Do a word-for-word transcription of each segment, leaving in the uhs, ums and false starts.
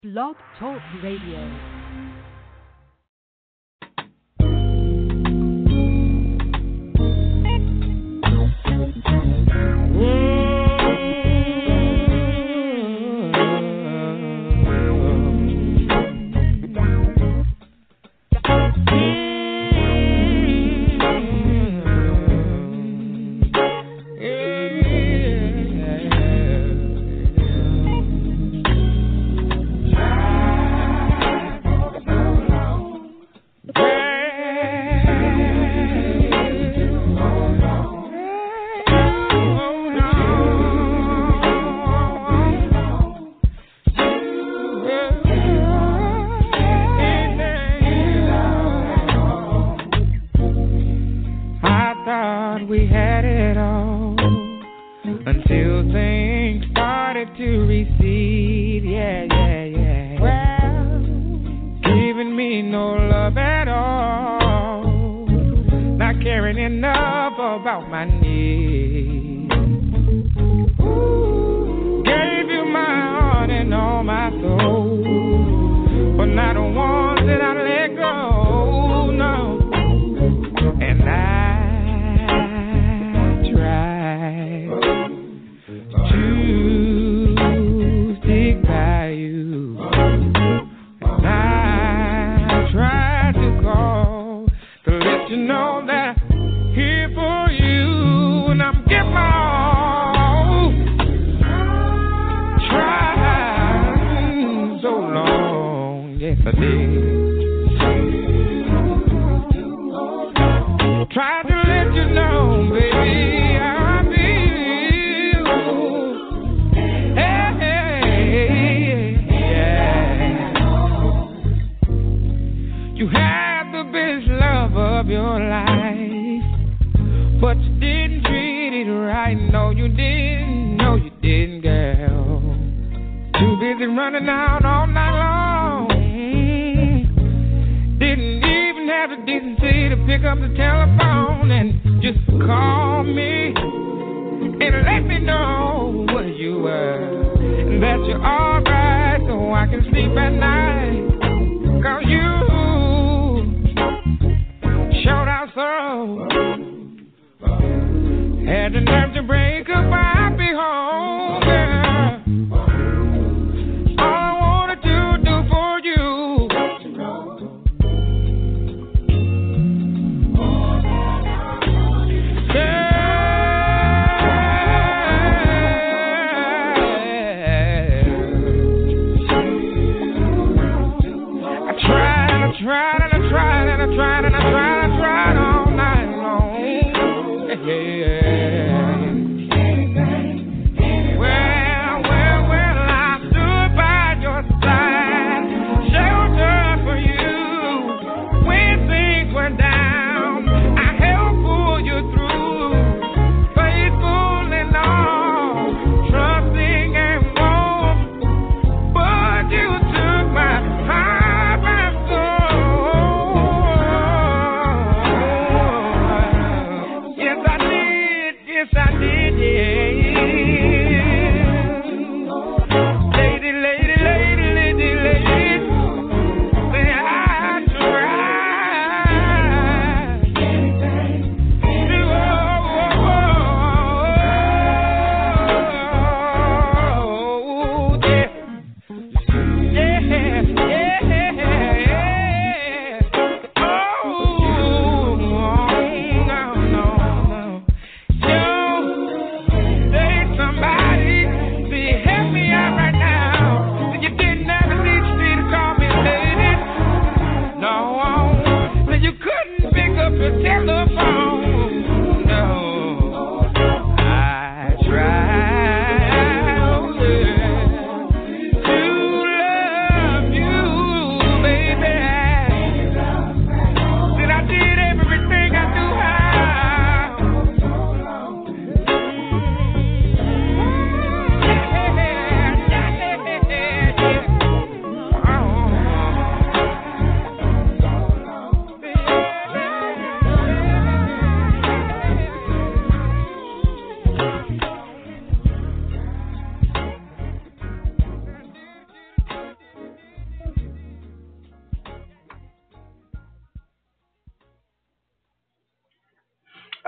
Blog Talk Radio.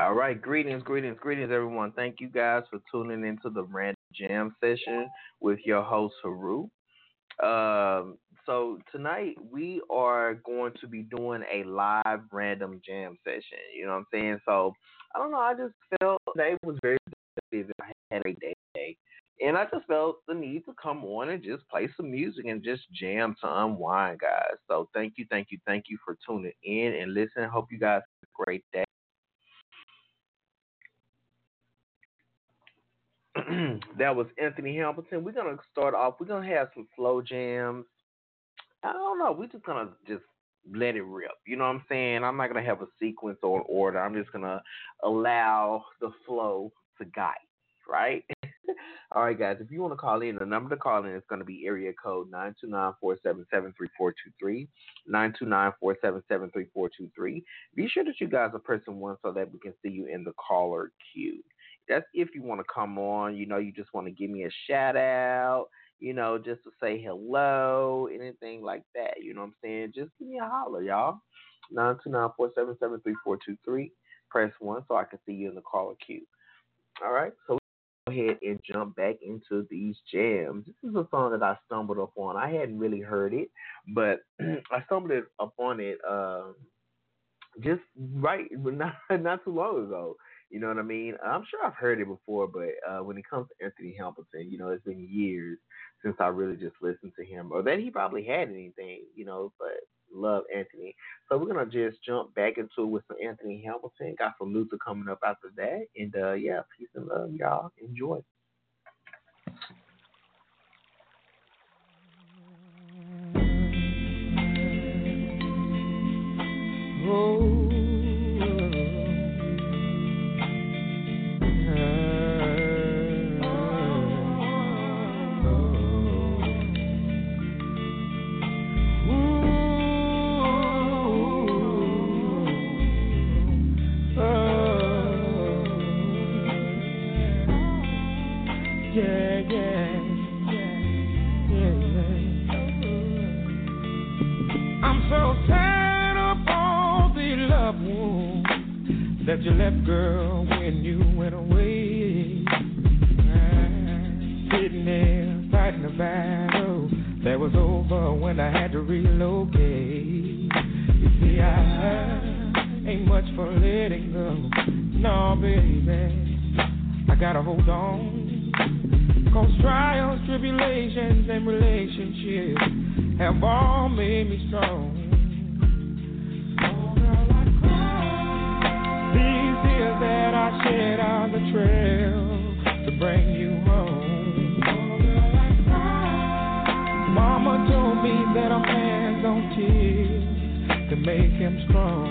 All right, greetings, greetings, greetings, everyone. Thank you guys for tuning into the Random Jam session with your host Haru. Um, so tonight we are going to be doing a live random jam session. You know what I'm saying? So I don't know. I just felt today was very productive. I had a great day today, and I just felt the need to come on and just play some music and just jam to unwind, guys. So thank you, thank you, thank you for tuning in and listening. Hope you guys have a great day. That was Anthony Hamilton. We're gonna start off. We're gonna have some slow jams. I don't know. We're just gonna just let it rip. You know what I'm saying? I'm not gonna have a sequence or an order. I'm just gonna allow the flow to guide. Right? All right, guys. If you want to call in, the number to call in is going to be area code nine two nine, four seven seven, three four two three, nine two nine, four seven seven, three four two three. Be sure that you guys are pressing one so that we can see you in the caller queue. That's if you want to come on. You know, you just want to give me a shout out. You know, just to say hello, anything like that. You know what I'm saying? Just give me a holler, y'all. nine two nine, four seven seven, three four two three. Press one so I can see you in the caller queue. All right, so go ahead and jump back into these jams. This is a song that I stumbled upon. I hadn't really heard it, but I stumbled upon it um, just right not not too long ago. You know what I mean? I'm sure I've heard it before, but uh, when it comes to Anthony Hamilton, you know, it's been years since I really just listened to him, or that he probably had anything, you know. But love Anthony, so we're gonna just jump back into it with some Anthony Hamilton. Got some Luther coming up after that, and uh, yeah, peace and love, y'all. Enjoy. Oh. That you left, girl, when you went away. Sitting there fighting a battle that was over when I had to relocate. You see, I ain't much for letting go. No, baby, I gotta hold on. Cause trials, tribulations, and relationships have all made me strong. That I shed on the trail to bring you home. Mama told me that a man's own tears can make him strong.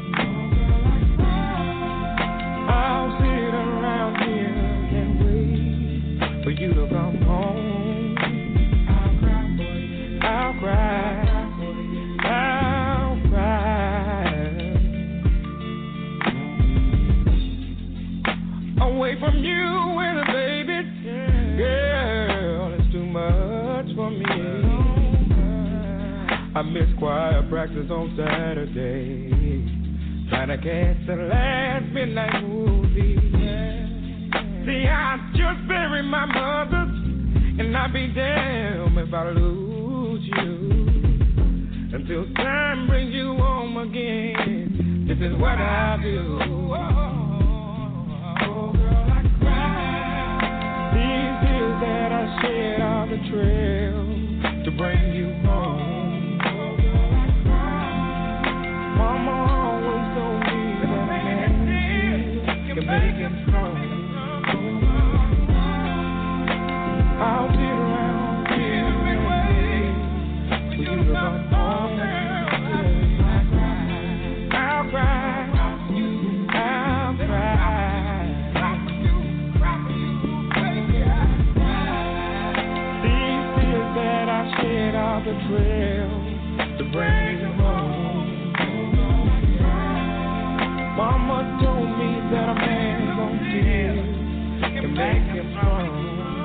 I'll sit around here and wait for you to come home. I'll cry for you. I'll cry. I'll cry. Away from you and a baby, girl, it's too much for me. I miss choir practice on Saturday, trying to catch the last midnight movie. See, I just buried my mother, and I'd be damned if I lose you. Until time brings you home again, this is what I do. That I shed on the trail to bring you home. Mama always told me that a man can make him strong. I'll sit around here and wait for you to come home. I'll cry, I'll cry. Shed off the trail to bring you home. Mama told me that a man's own tears can make him strong.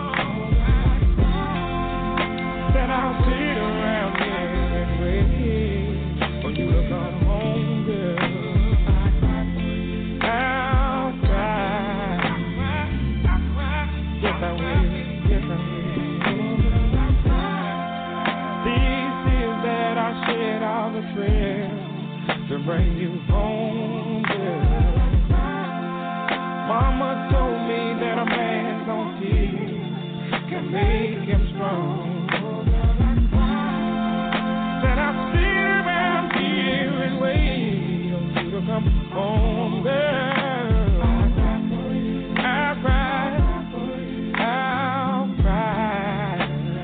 Said I'll sit around here and wait for you to come home, girl. I'll These tears that I shed are the trail to bring you home, girl. Mama told me that a man's own tears can make him strong. That I sit around here and wait on you to come home, girl. I'll cry, I'll cry.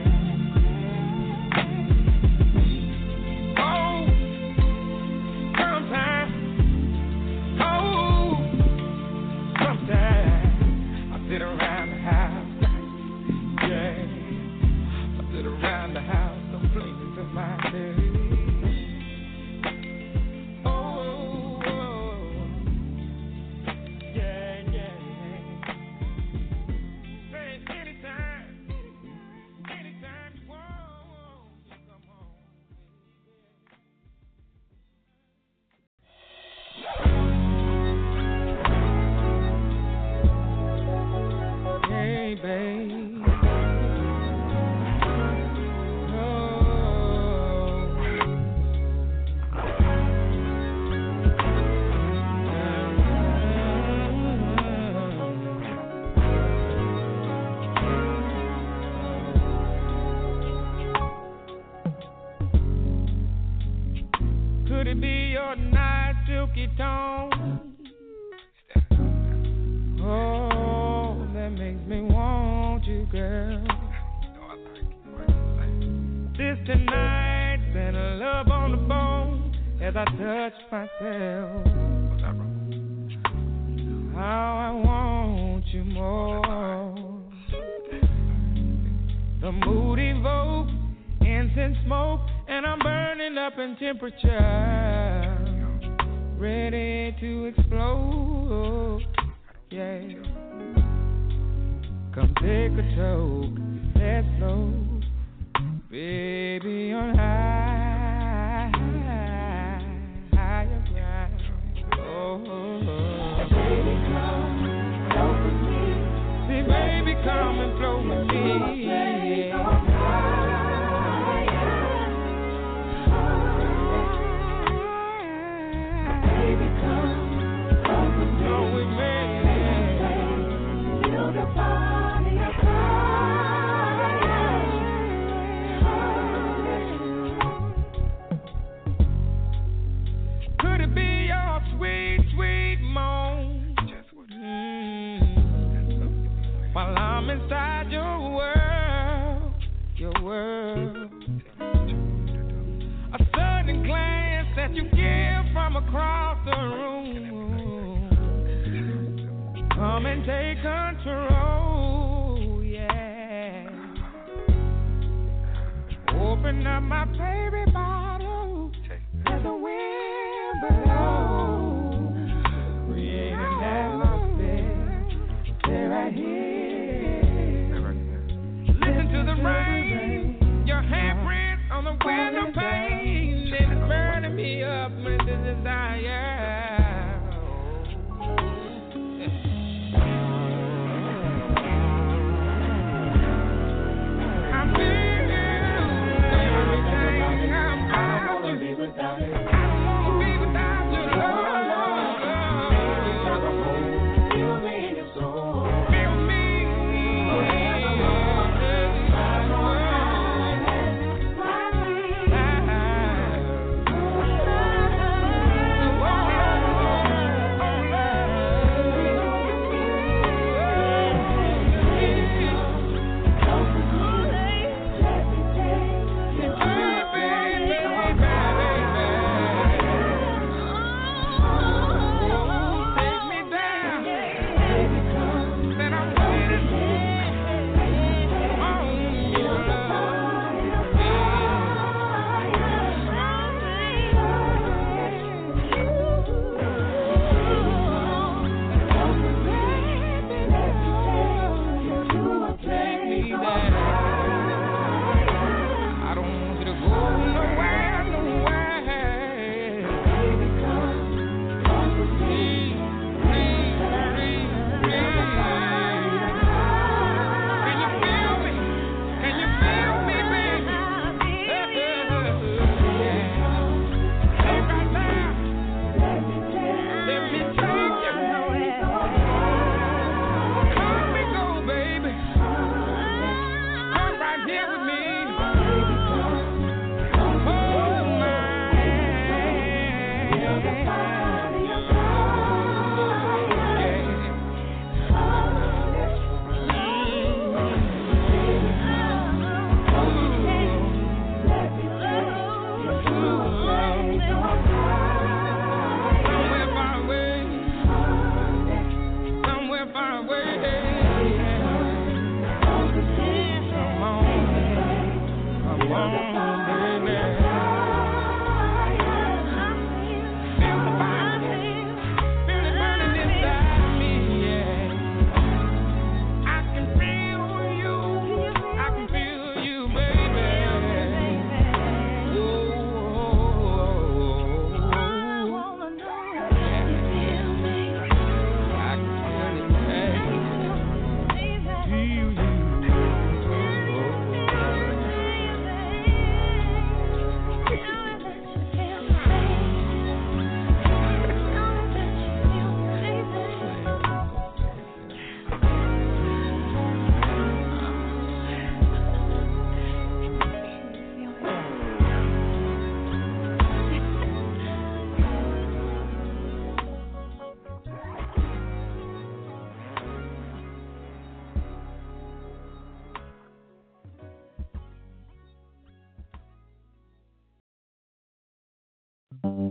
Oh, sometimes, oh, sometimes I sit around the house, yeah. I sit around the house complaining to myself. Could it be your nice silky tone? Oh, that makes me want you, girl. Distant nights and a love on the bone as I touch myself. How I want you more. The mood evokes incense smoke, and I'm burning up in temperature, ready to explode. Yeah. Come take a choke, let's slow, baby on high, higher ground. Oh, oh, oh. Baby, come flow with me. See, baby, come and flow with me. Yeah. Could it be your sweet, sweet moan? Mm. While I'm inside your world, your world. A sudden glance that you give from across the room. Come and take control, yeah. Open up my baby bottle, let the wind blow. Create an atmosphere, stay right here. Listen to the rain, your handprints on the window pane. It's burning me up with the desire. Whoa.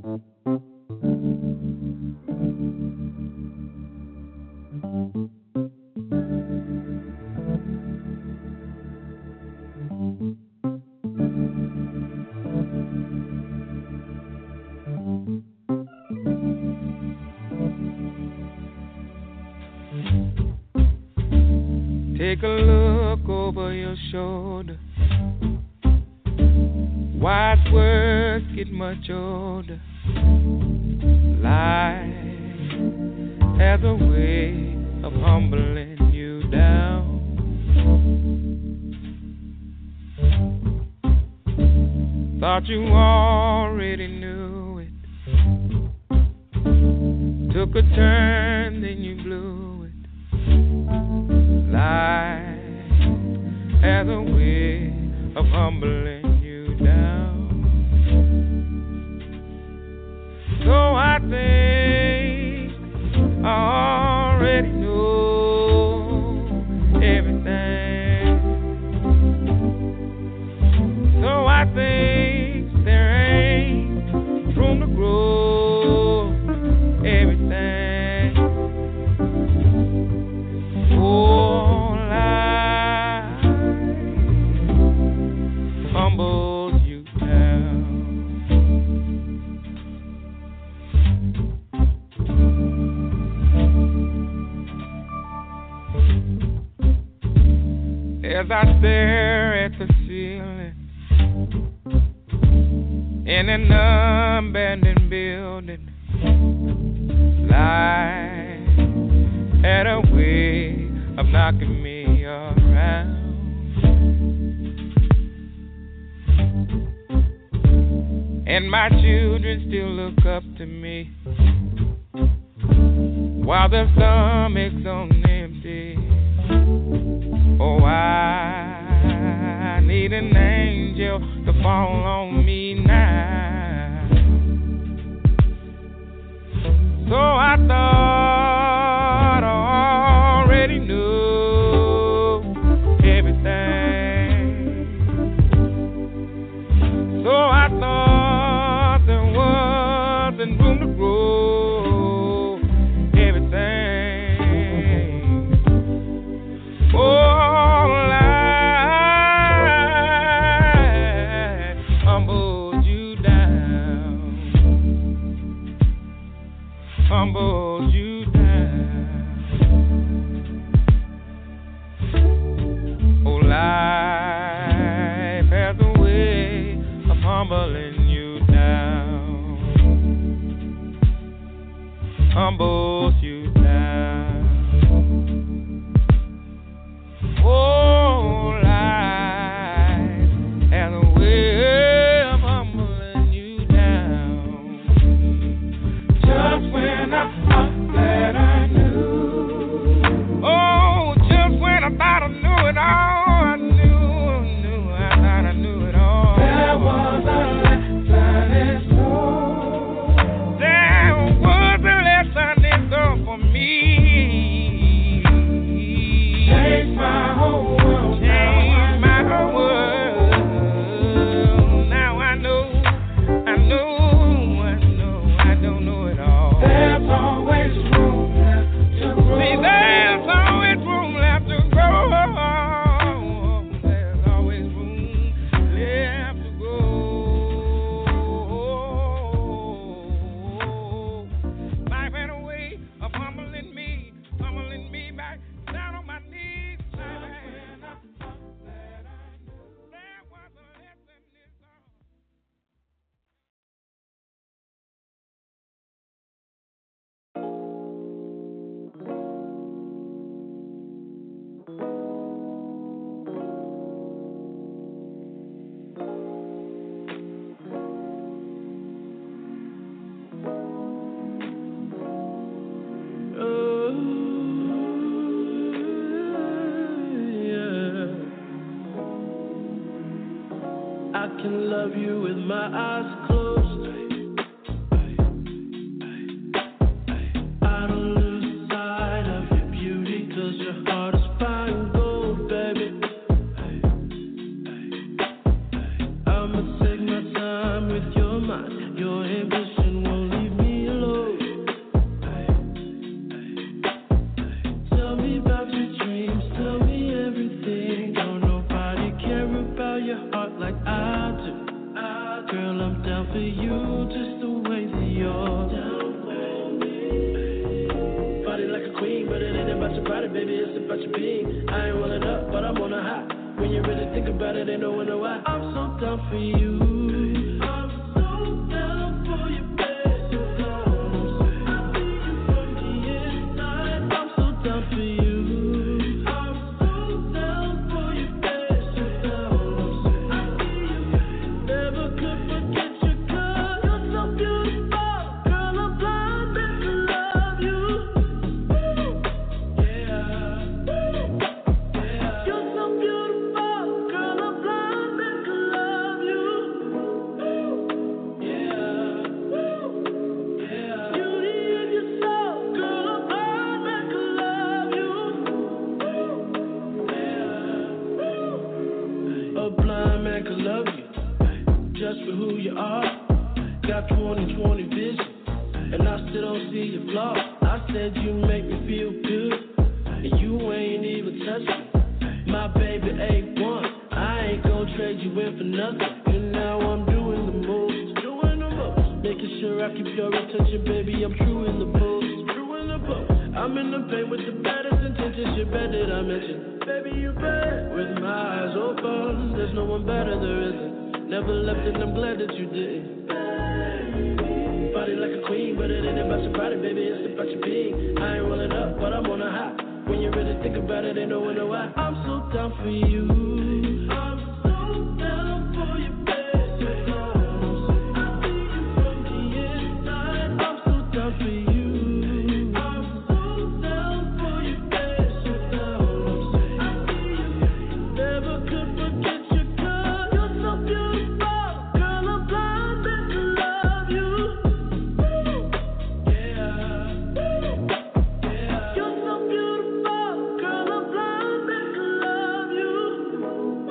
Take a look over your shoulder. Wise words get much older. Life has a way of humbling you down. Thought you already knew it. Took a turn, then you blew it. Life has a way of humbling you down. So I think I already know everything. So I think there ain't room to grow everything. Oh, life humbles you down. As I stare at the ceiling in an abandoned building, life had a way of knocking me around. And my children still look up to me while their stomachs on empty. Oh, I need an angel to fall on me now. So I thought I already knew everything. So I thought there wasn't room to grow everything. Oh, humbled you down. Oh, life has a way of humbling you down. Humbles you down. Oh, life has a way of humbling you down. Just when I thought that I knew, oh, just when I thought I knew it all, I knew, knew, I thought I knew it all. There was a lesson in store. There was a lesson in store for me. Changed my whole world. Changed my whole world. Now I know, I know, I know, I don't know it all. There's always room left to grow. See, there's always room left to grow. There's always room left to grow. Life had a way of humbling me, humbling me back down on my knees. Life had a thought that I knew. There was a lesson in song. I can love you with my eyes closed. I don't lose sight of your beauty, 'cause your heart is fine gold, baby. I'ma take my time with your mind, your ambition for you just the way that you're. Down for me. Body like a queen, but it ain't about your body, baby, it's about your being. I ain't rolling up, but I'm on a high. When you really think about it, ain't no wonder why. I'm so down for you. I'm so down for you, baby. I feel you from the inside. I'm so down for you. I'm so down for you, baby. I feel you. Never could forget you, girl. You're so beautiful, girl. I'm blind and to love you. Yeah, yeah. You're so beautiful, girl. I'm blind and to love you. Yeah, yeah. Beauty in your soul, girl. I'm blind and to love you. Yeah. A blind man could love you just for who you are. Got twenty twenty vision, and I still don't see your flaws. I said you make me feel good, and you ain't even touched me. My baby A one, I ain't gon' trade you in for nothing. And now I'm doing the most, doing the most, making sure I keep your attention, baby. I'm true in the post, true in the post. I'm in the paint with the baddest intentions. You bet that I mentioned, baby, you bet. With my eyes open, there's no one better, there isn't. Never left, and I'm glad that you didn't. Body like a queen, but it ain't about your body, baby, it's about your being. I ain't rolling up, but I'm on a high. When you really think about it, ain't no wonder why. I'm so down for you. I'm so down for you, baby. I feel you from the inside. I'm so down for you. I'm so down for you, baby. I feel you. Never could forget you, girl. You're so beautiful, girl. I'm blind and to love you. Yeah, yeah. You're so beautiful, girl. I'm blind and to love you.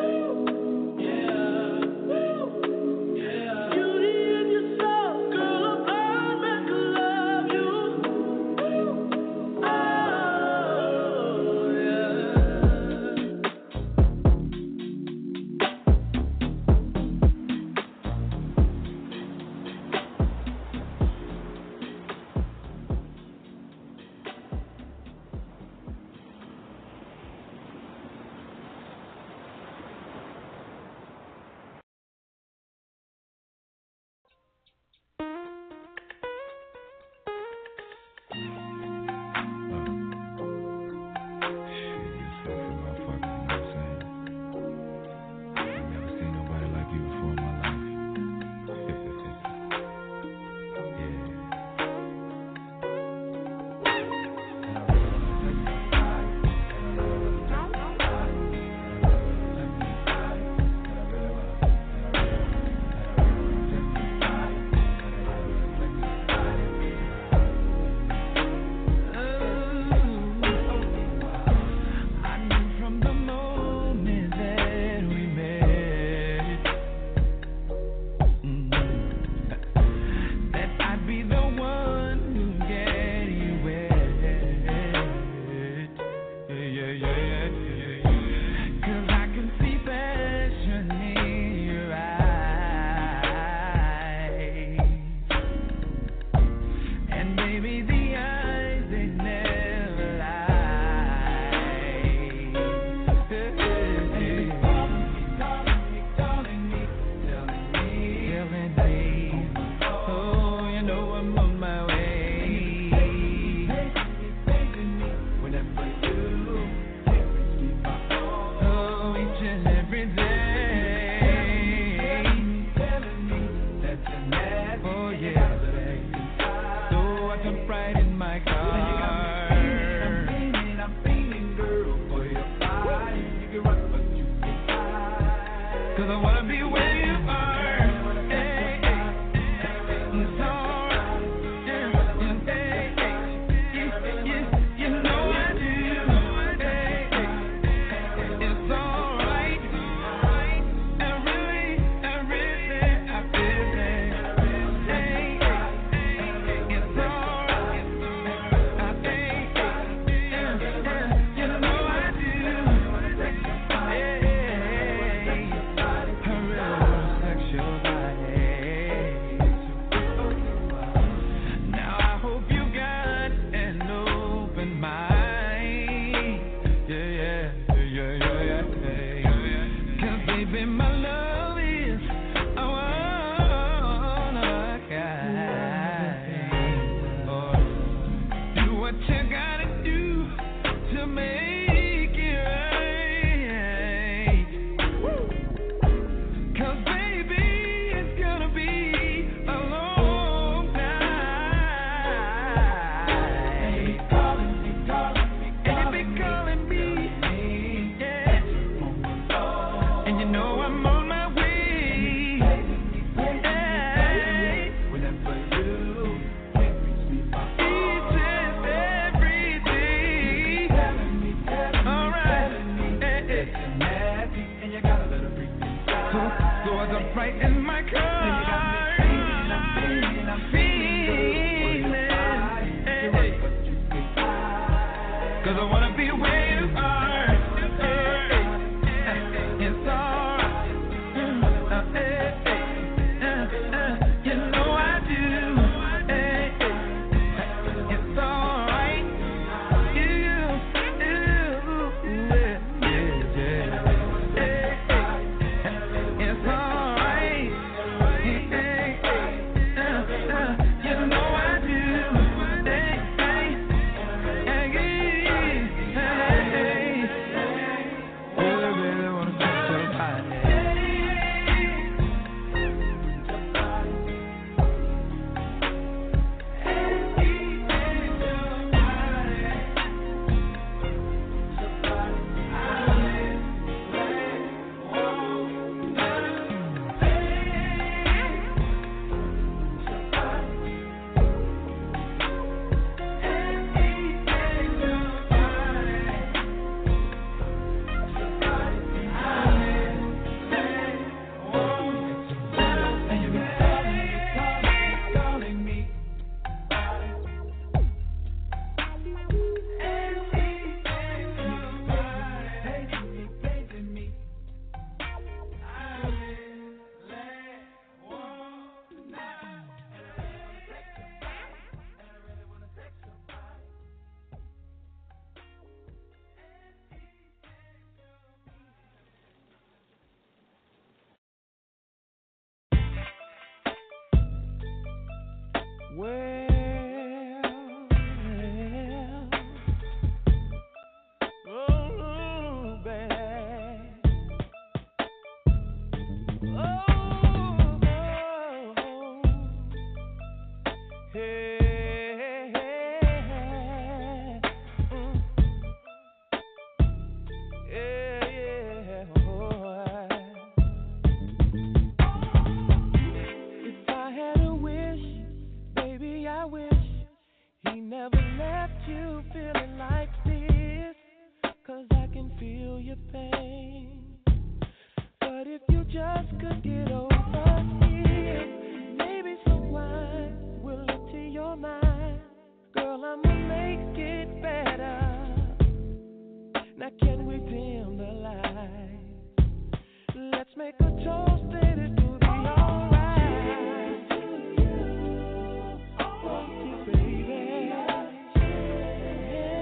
Yeah.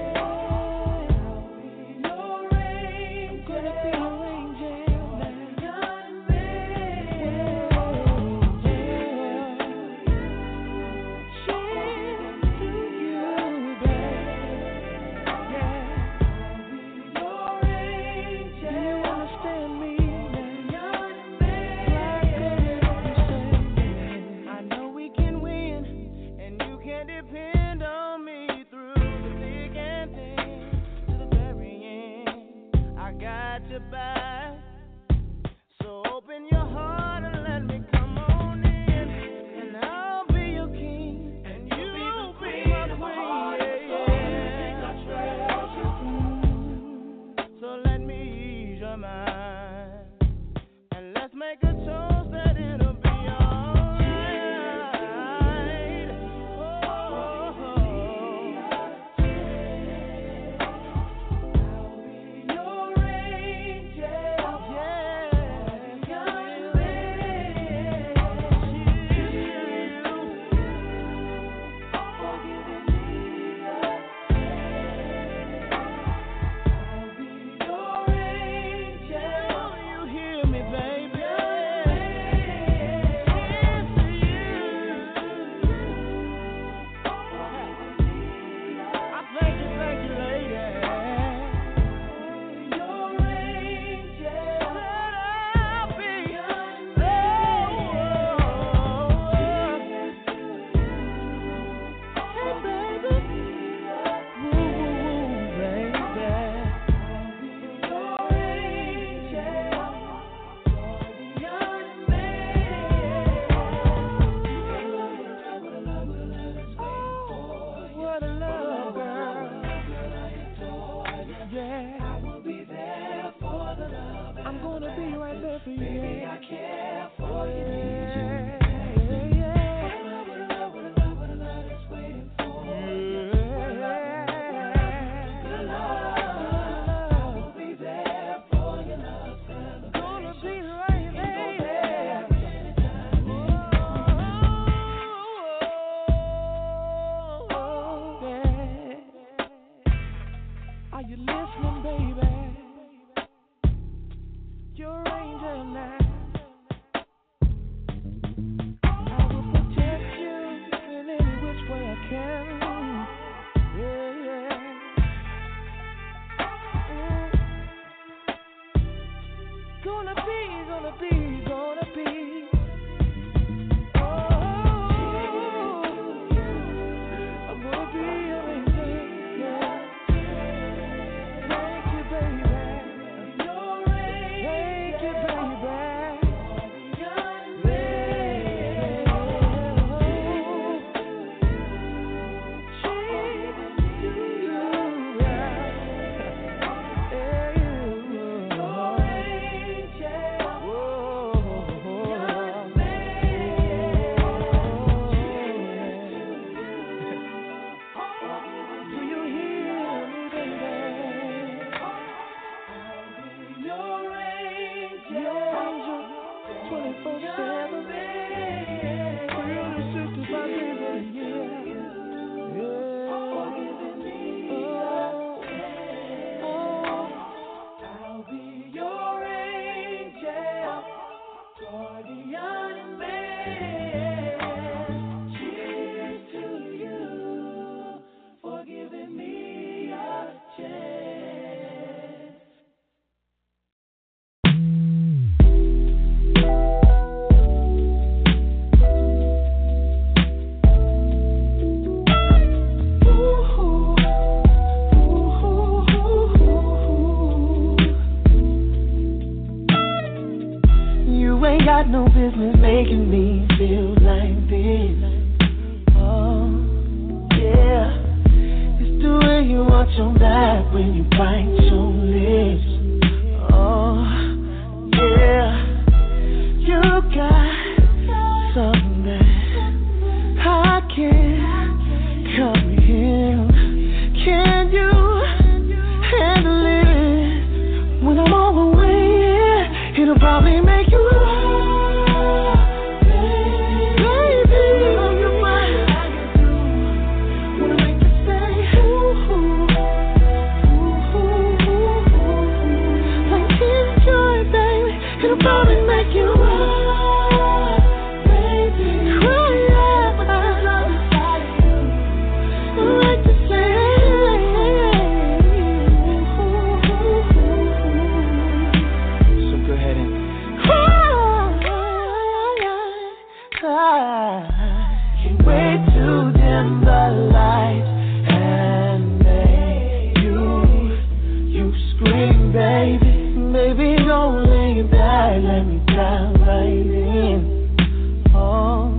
side. Can't wait to dim the lights and make you, you scream, baby. Baby, don't lay back, let me dive right in. Oh,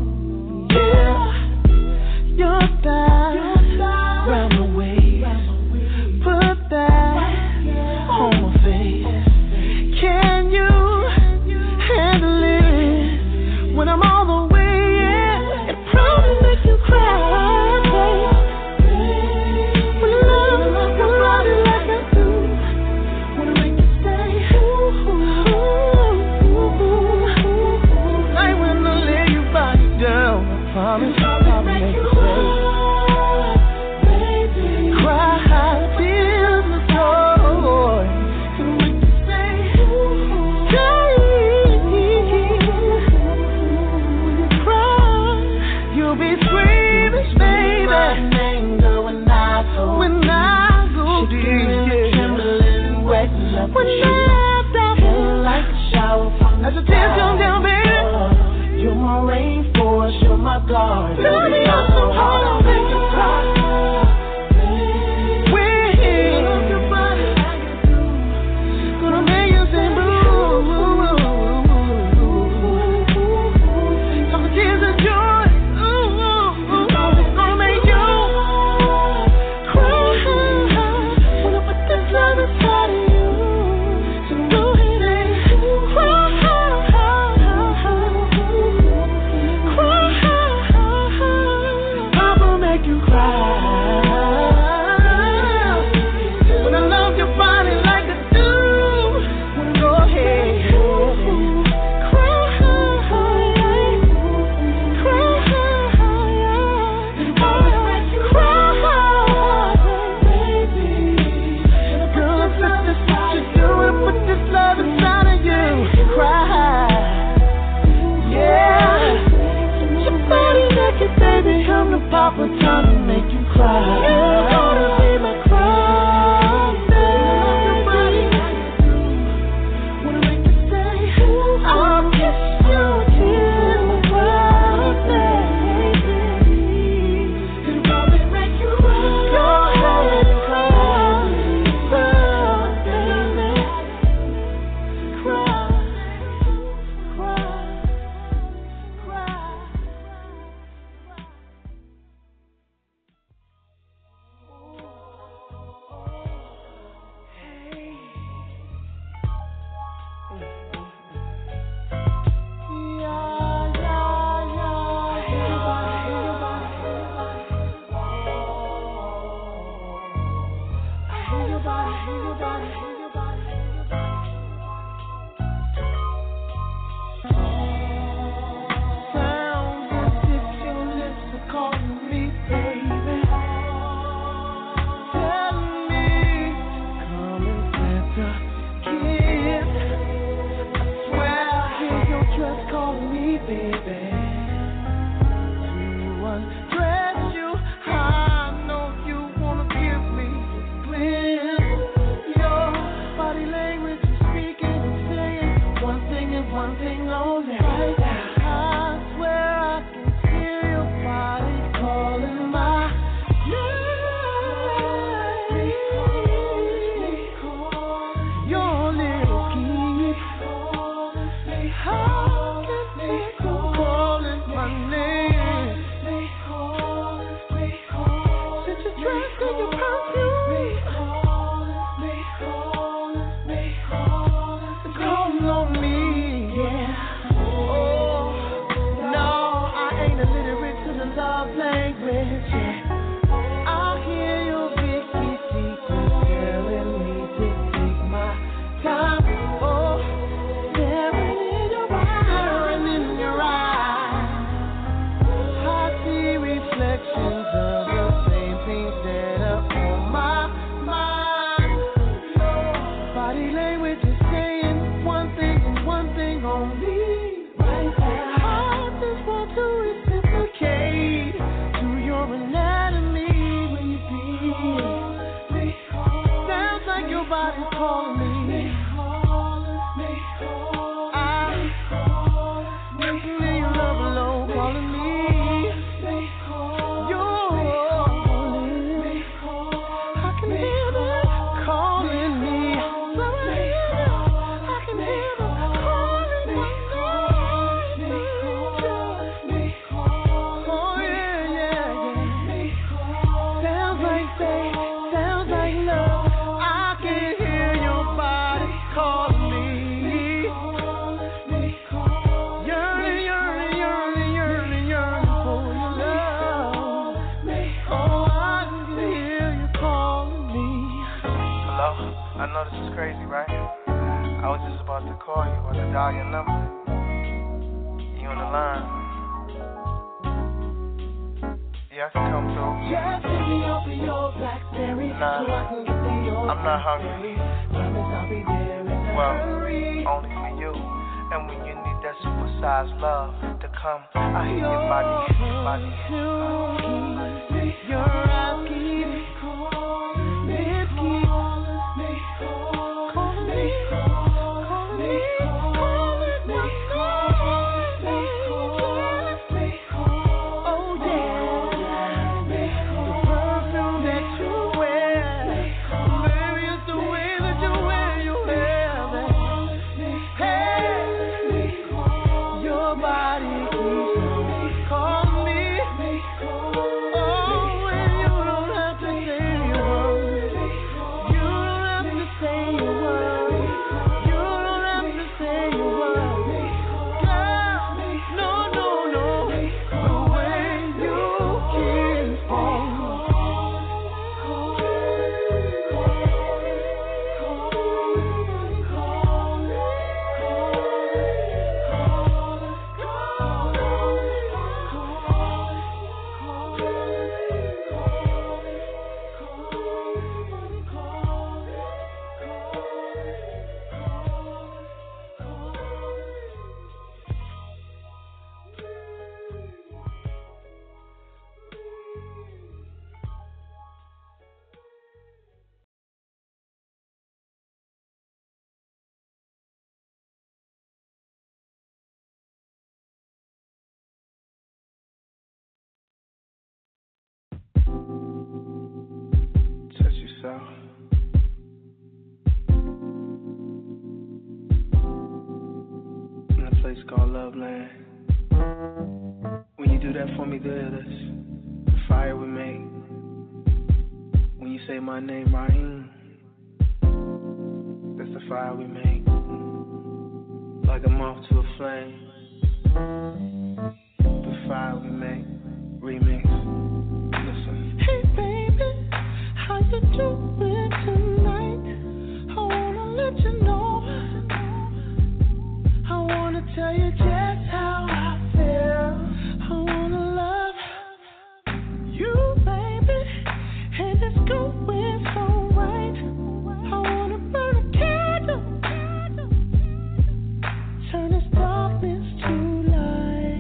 yeah, your thighs round the waist, put that on my face. Can you handle it when I'm all the way in? It probably make you cry. When love, when body like I do, wanna make you stay. Ooh, ooh, ooh, ooh. Tonight when I lay your body down, I promise I'll make you stay. When I feel like a shower from as the tears come down, baby. You're my rainforest, you're my garden. Tell me I'm so hard, I'll make you cry. We're here, your body like I do. Gonna make you say blue. Some tears of joy. Gonna make you cry. Wanna put this love inside of you. Papa time to make you cry. You gonna be my cry, baby. Wanna make you stay? I'll kiss you till the world, baby. It'll probably make you cry. Your head cry, baby. Cry, cry, cry. call you or to dial your number. You on the line? Yeah, I can come through. Just hit me up in your Blackberry, Nah, so I can get to your I'm not hungry. Promise I'll be there in a Well, hurry. only for you. And when you need that supersized love to come, I hear your body, body. Your eyes keep calling me, calling me, calling me, calling me, calling me, calling me, calling me. Oh yeah, the perfume that you wear, baby, it's the way that you wear your hair. Hey, your body keeps calling me. Touch yourself. In a place called Love Land. When you do that for me, there, that's the fire we make. When you say my name, Raheem, that's the fire we make. Like a moth to a flame. The fire we make. Remix. Listen. Hey baby, how you doing tonight? I wanna let you know. I wanna tell you just how I feel. I wanna love you, baby, and it's going so right. I wanna burn a candle, turn this darkness to light.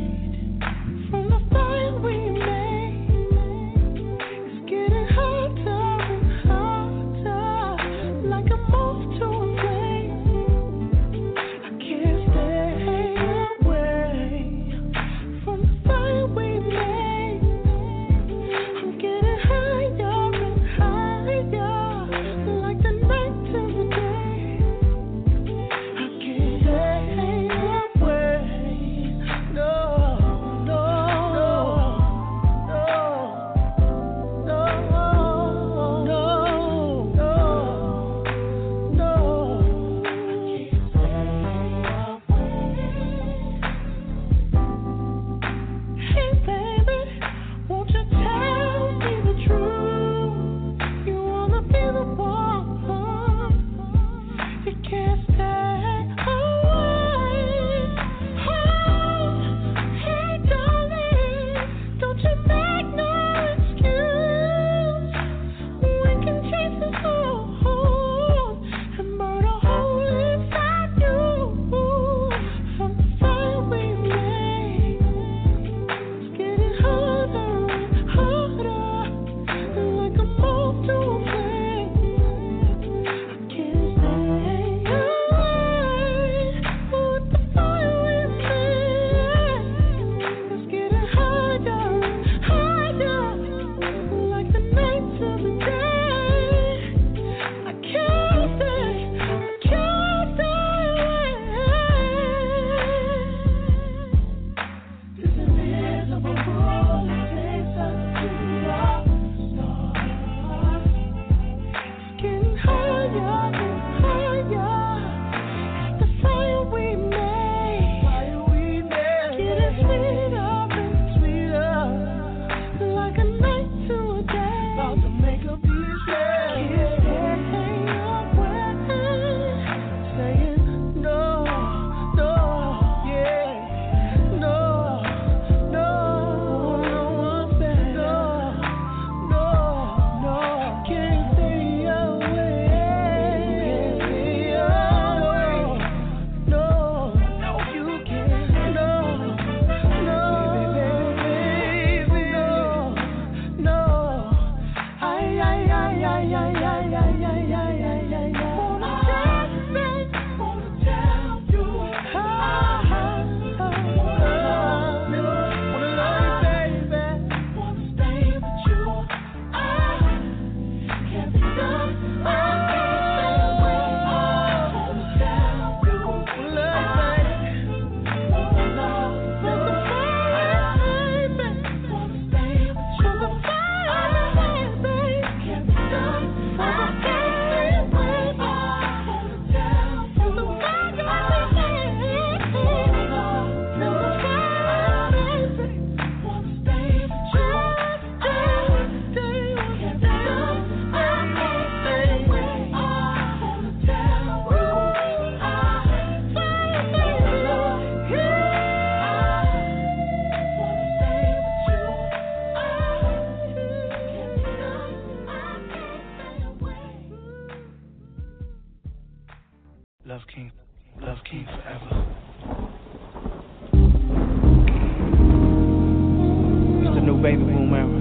baby boom era.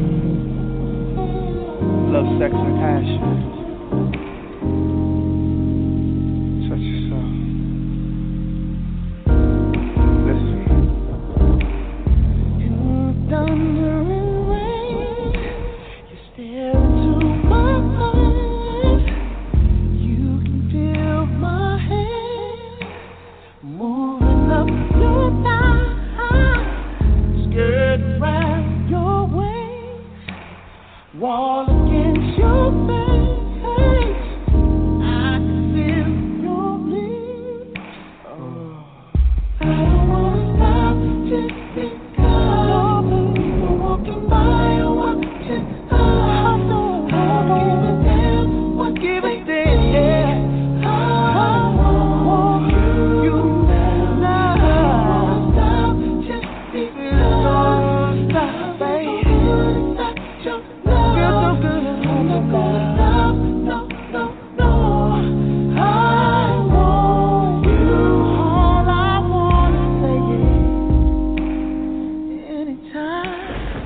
Love, sex, and passion. Touch your soul. Listen. In thunder and rain, you stare into my eyes. You can feel my hand moving up your thigh, skirt around your waist, wall against your face. I can feel your lips. Oh. I don't wanna stop just because you're walking by or watching. I don't give a damn what give a damn. I want you now. I don't wanna stop just because. Stop, baby. Inside your love. Feel so good. I'm not gonna stop. No, no, no. I want you. All I wanna say is anytime,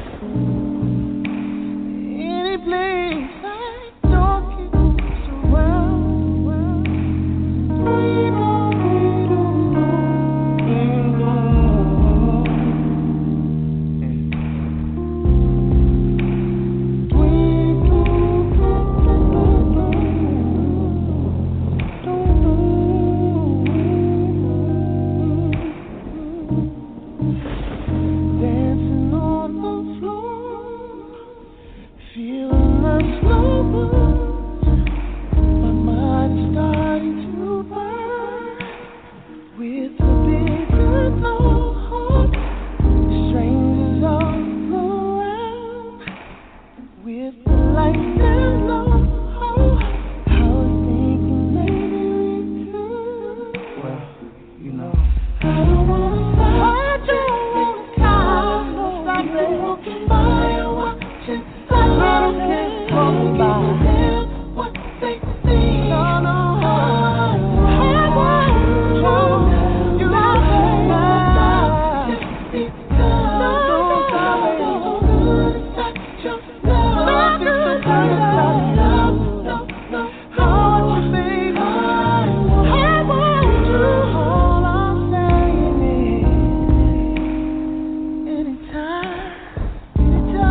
any place. I don't keep us around. We don't, we don't know. We don't dancing on the floor, feeling the slow blues. My mind's starting to burn with a bigger thought. Strangers all around with the lights down low. I was thinking maybe we could. Well, you know. I don't wanna stop. I don't wanna stop. No, stop walking by or watching. I don't care. Walking by. What they think. No, no. I want you. You are just because. No, so good inside your love. So good inside love. No, no. I want you, baby. I want you. All I'm saying is anytime, anytime.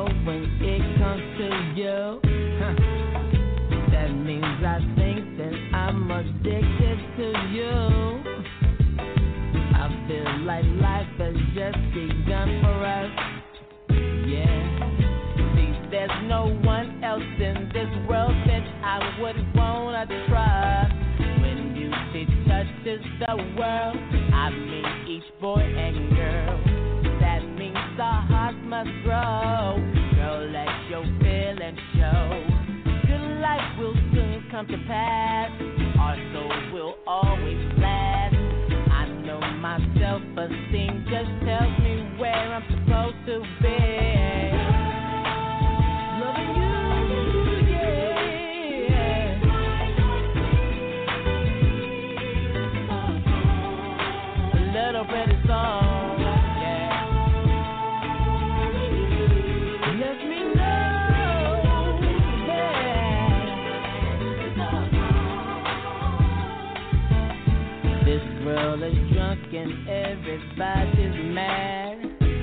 know when it comes to you, huh, that means I think that I'm addicted to you. I feel like life has just begun for us. Yeah. See, there's no one else in this world that I would wanna trust. When you see touches the world, I mean each boy and girl. That means our hearts must grow. Girl, let your feelings show. Good life will soon come to pass. Our soul will always last. I know my self-esteem just tells me where I'm supposed to be. Loving you, yeah. A little pretty song. World is drunk and everybody's mad.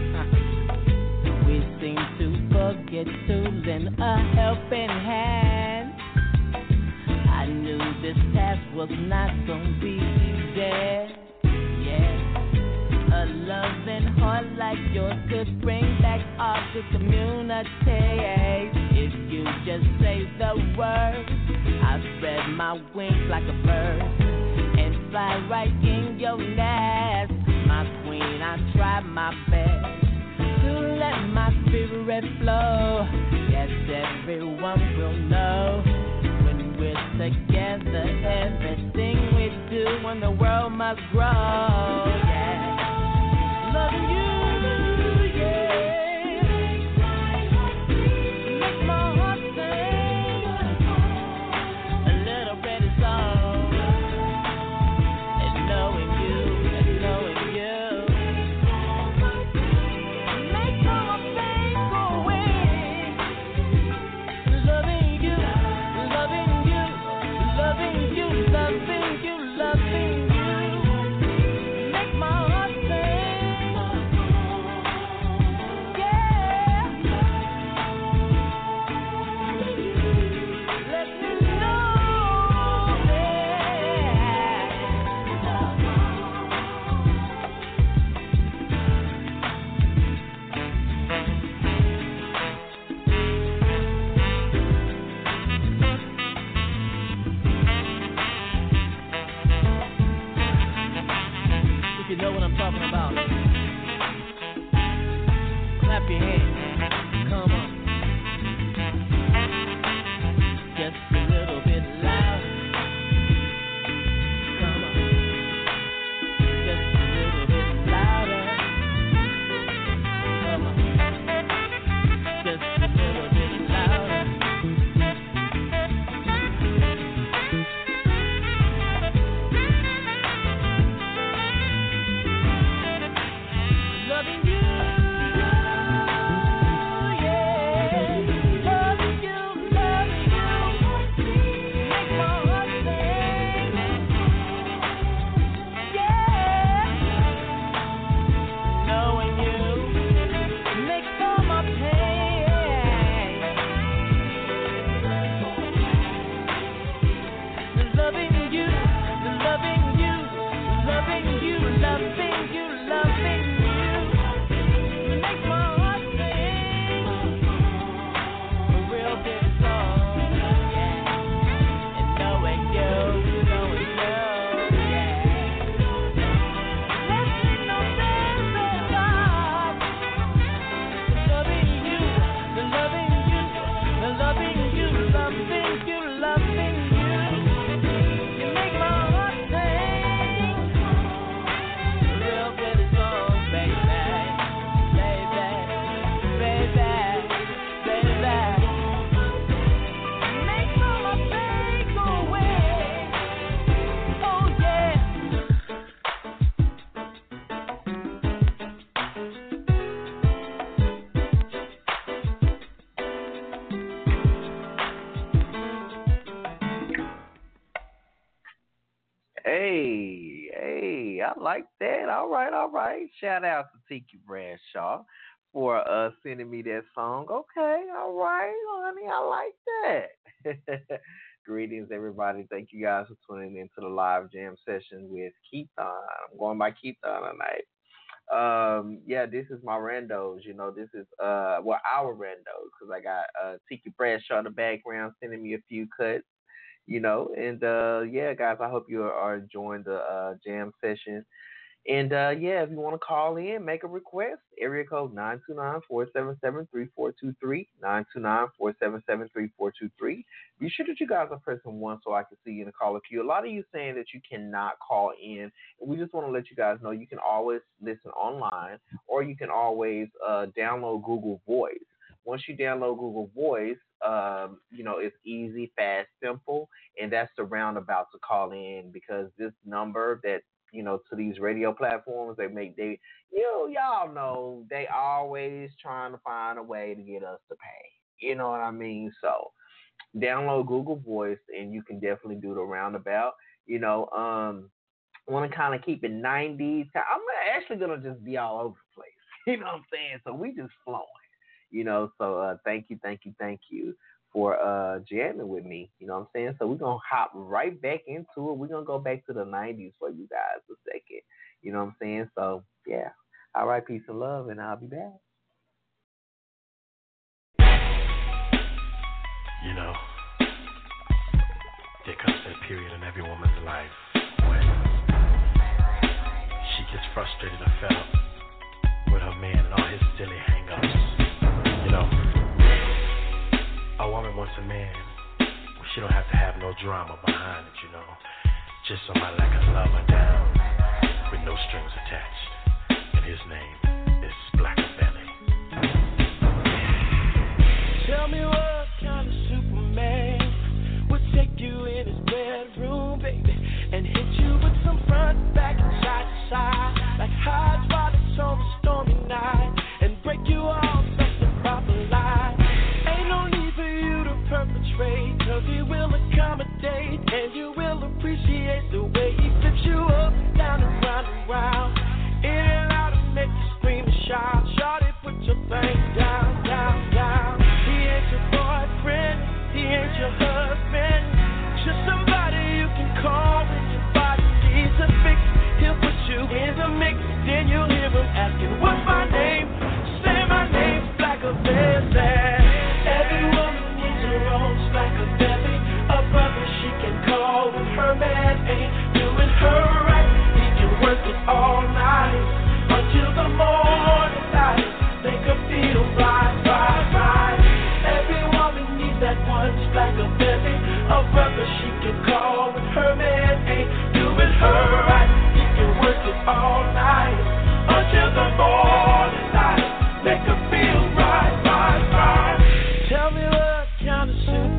We seem to forget to lend a helping hand. I knew this task was not gonna be easy. Yeah, a loving heart like yours could bring back all the community. If you just say the word, I spread my wings like a bird. Fly right in your nest, my queen. I try my best to let my spirit flow. Yes, everyone will know when we're together. Everything we do when the world must grow. Yeah, loving you. Hey, hey, I like that. All right, all right. Shout out to Tiki Bradshaw for uh, sending me that song. Okay, all right, honey, I like that. Greetings, everybody. Thank you guys for tuning into the live jam session with Keithon. I'm going by Keithon tonight. Um, yeah, this is my randos. You know, this is uh, well, our randos, because I got uh, Tiki Bradshaw in the background sending me a few cuts. You know, and uh, yeah, guys, I hope you are enjoying the uh, jam session. And, uh, yeah, if you want to call in, make a request, area code nine two nine, four seven seven, three four two three, nine two nine, four seven seven, three four two three. Be sure that you guys are pressing one so I can see you in the caller queue. A lot of you saying that you cannot call in. And we just want to let you guys know you can always listen online, or you can always uh, download Google Voice. Once you download Google Voice, um, you know, it's easy, fast, simple, and that's the roundabout to call in, because this number that, you know, to these radio platforms, they make, they, you know, y'all know, they always trying to find a way to get us to pay. You know what I mean? So download Google Voice, and you can definitely do the roundabout. You know, um, want to kind of keep it nineties. I'm actually going to just be all over the place. You know what I'm saying? So we just flowing. You know, so uh, thank you, thank you, thank you for uh, jamming with me. You know what I'm saying? So we're going to hop right back into it. We're going to go back to the nineties for you guys a second. You know what I'm saying? So, yeah. All right, peace and love, and I'll be back. You know, there comes that period in every woman's life when she gets frustrated or fed up with her man and all his silly hang-ups. You know, a woman wants a man where she don't have to have no drama behind it, you know. Just somebody that can love her down with no strings attached. And his name is Blackavelli. Tell me what kind of Superman would take you in his bedroom, baby, and hit you with some front, back, and side to side, like hydraulics on a stormy night, and break you off something proper lie. Ain't no need for you to perpetrate, cause he will accommodate, and you will appreciate the way he flips you up, down and round and round, in and out and make you scream and shout. Shawty, put your thing down, down, down. He ain't your boyfriend, he ain't your husband, just somebody you can call when your body needs a fix. He'll put you in the mix, then you'll hear him asking, what's my name? Say my name's Blackavelli. Every woman needs her own Blackavelli, a brother she can call when her man ain't doing her right. He can work it all night until the morning light, make her feel right, right, right. Every woman needs that one Blackavelli, a brother she can call when her man ain't doing her right. He can work it all night until the morning light, make her feel right, right, right. Tell me what kind of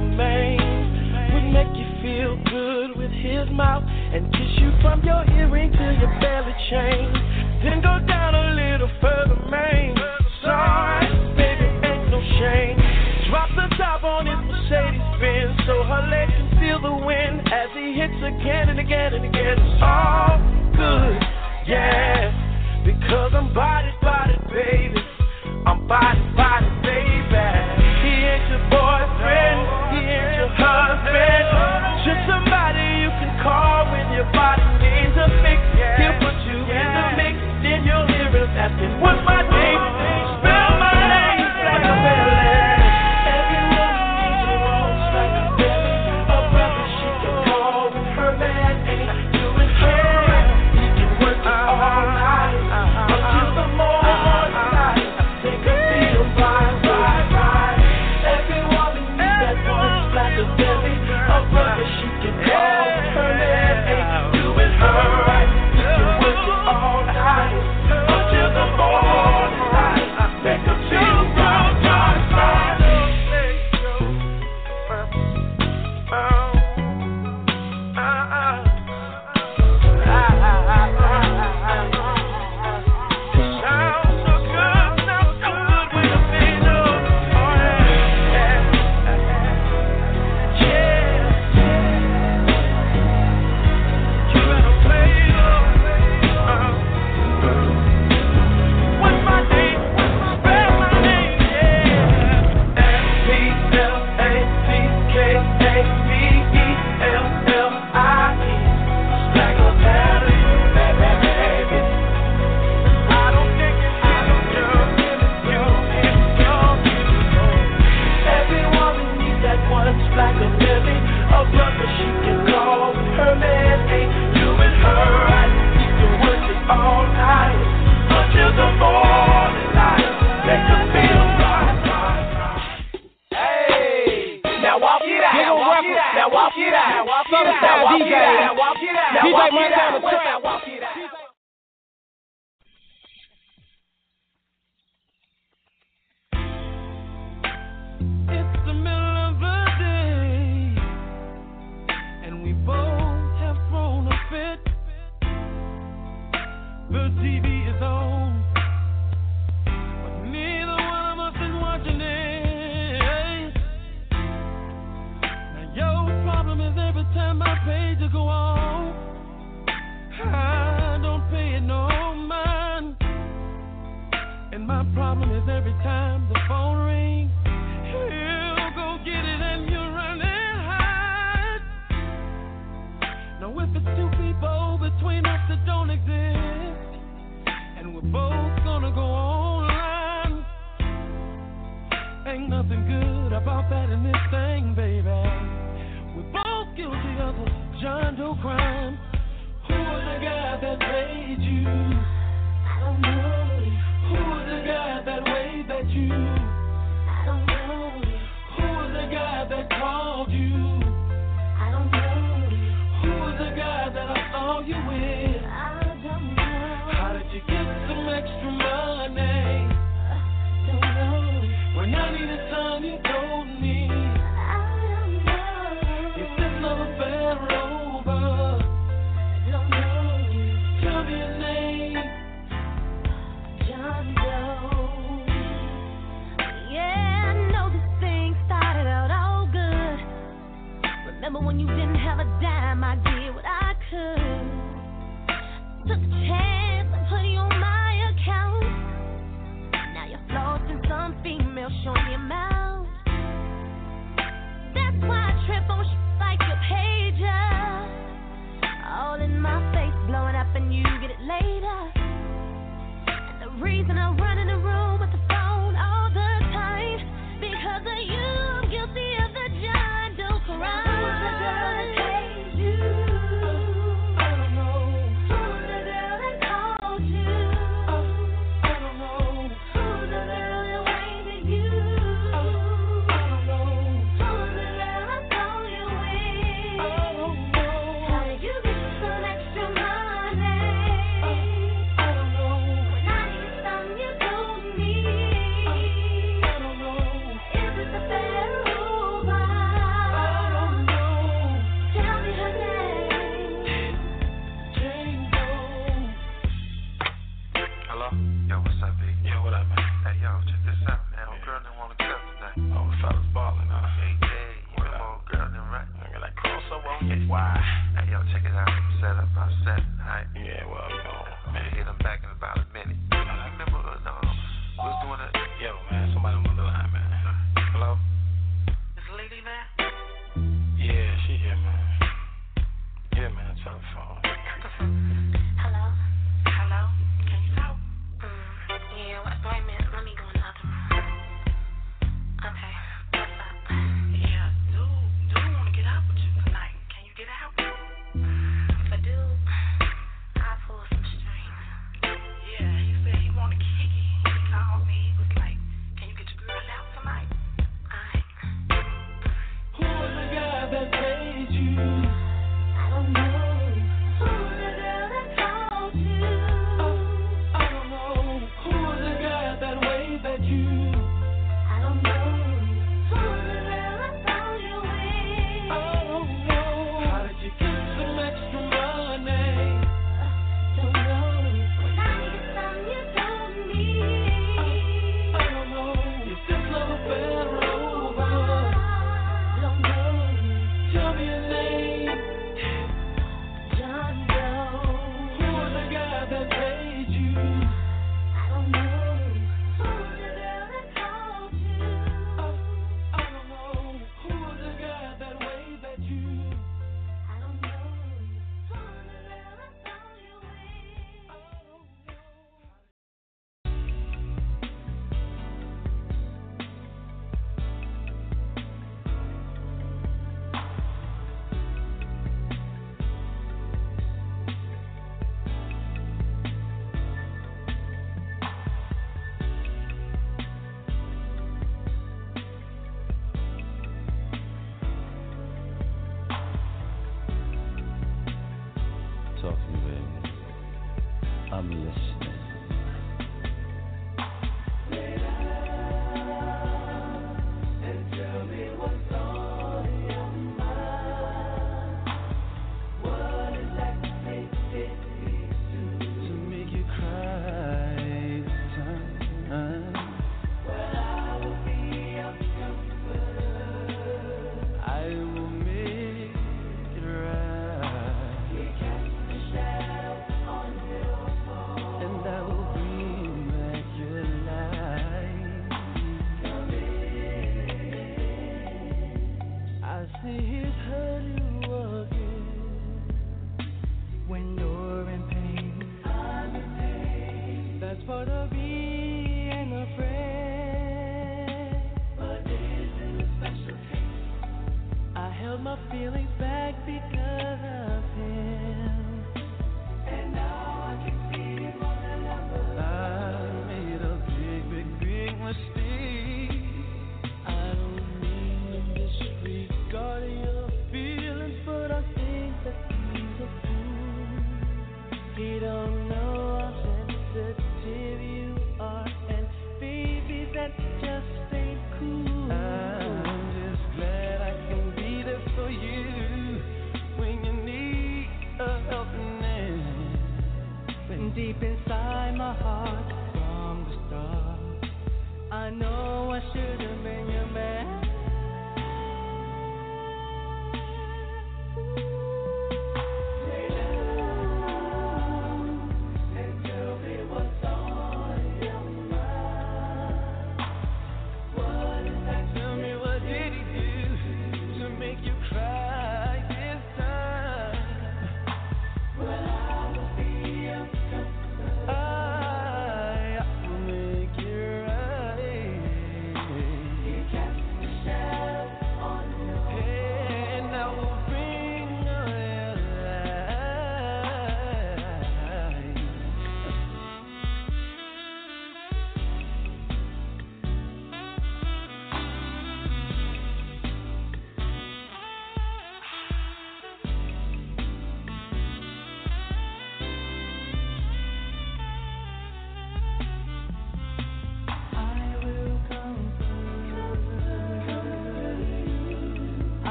Superman would make you feel good with his mouth and kiss you from your earring to your belly chain, then go down a little further, man. It's alright, baby, ain't no shame. Drop the top on his Mercedes-Benz so her legs can feel the wind as he hits again and again and again. It's all good, yeah, because I'm body, body, baby. I'm body, body, baby. He ain't your boyfriend, he ain't your husband, just somebody you can call when your body needs a fix. He'll put you in the mix, then you'll hear him asking, what's my name? Spell my name, Blackavelli. Every woman needs her own Blackavelli, a brother she can call when her man ain't doing her right. He can work it all night until the morning light, make her feel right, right, right. Every woman needs that one Blackavelli, a brother she can call when her man ain't doing her right. He can work it all night until the morning. right, Montana Trap. It's the middle of the day, and we both have thrown a fit. The T V is on, but neither one of us is watching it. Now your problem is every time my page go on, I don't pay it no mind. And my problem is every time the phone rings, you go get it and you run and hide. Now if it's two people between us that don't exist, and we're both gonna go online, ain't nothing good about that in this thing, baby. We're both guilty of a John Doe crime. Who was the guy that paid you? I don't know. Who was the guy that waved at you? I don't know. Who was the guy that called you? I don't know. Who was the guy that I saw you with? I don't know. How did you get some extra money? I don't know. When I needed some, you told me. I don't know. If this never fell over, I don't know. Tell me your name. John Doe.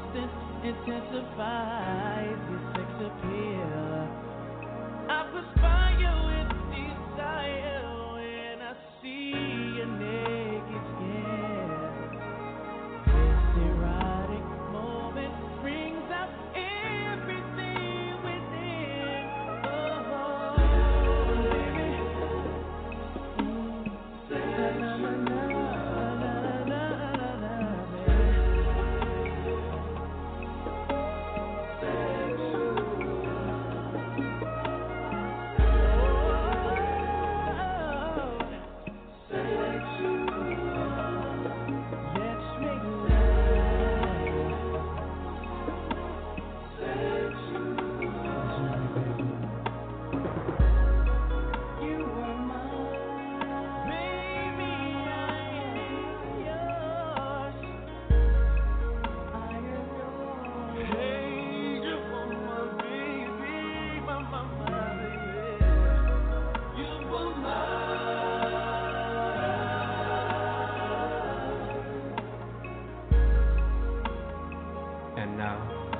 instant intensifies your sex appeal. I perspire with desire when I see your naked skin. This erotic moment brings out everything within. Oh, baby. Mm. Na, na, na, na, na, na, na, baby. And now,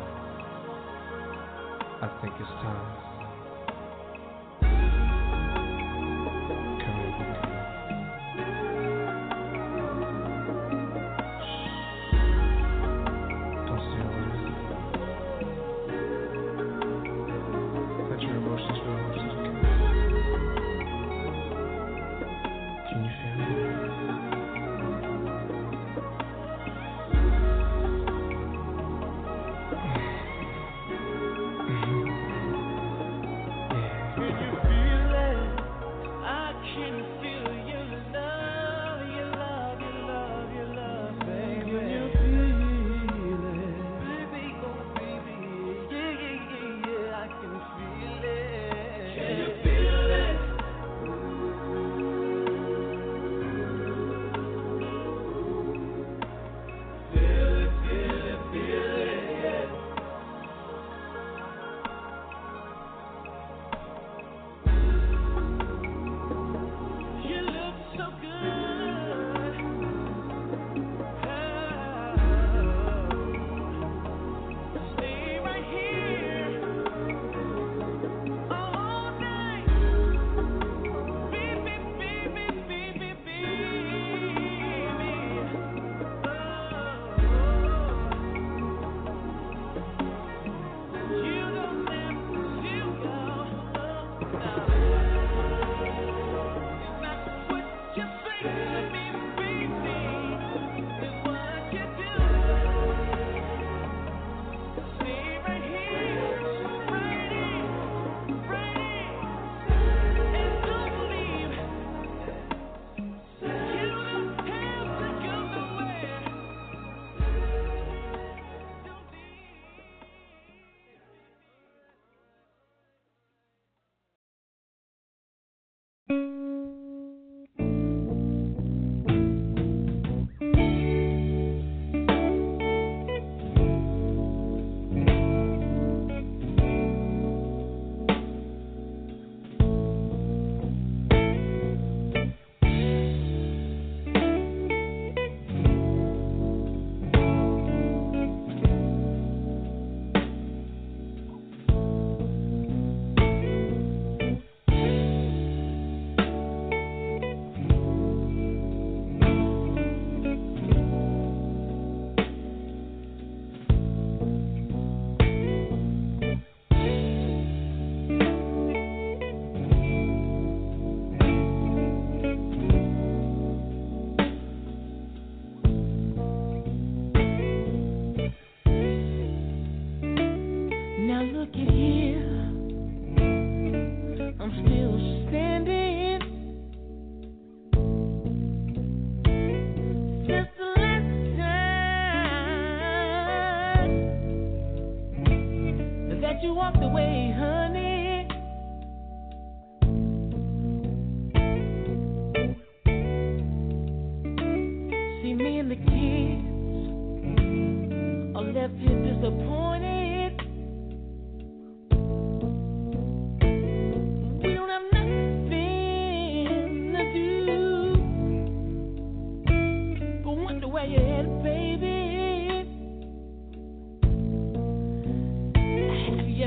I think it's time. Come here with me. Don't say a word. Let your emotions flow. It's okay. Can you feel me?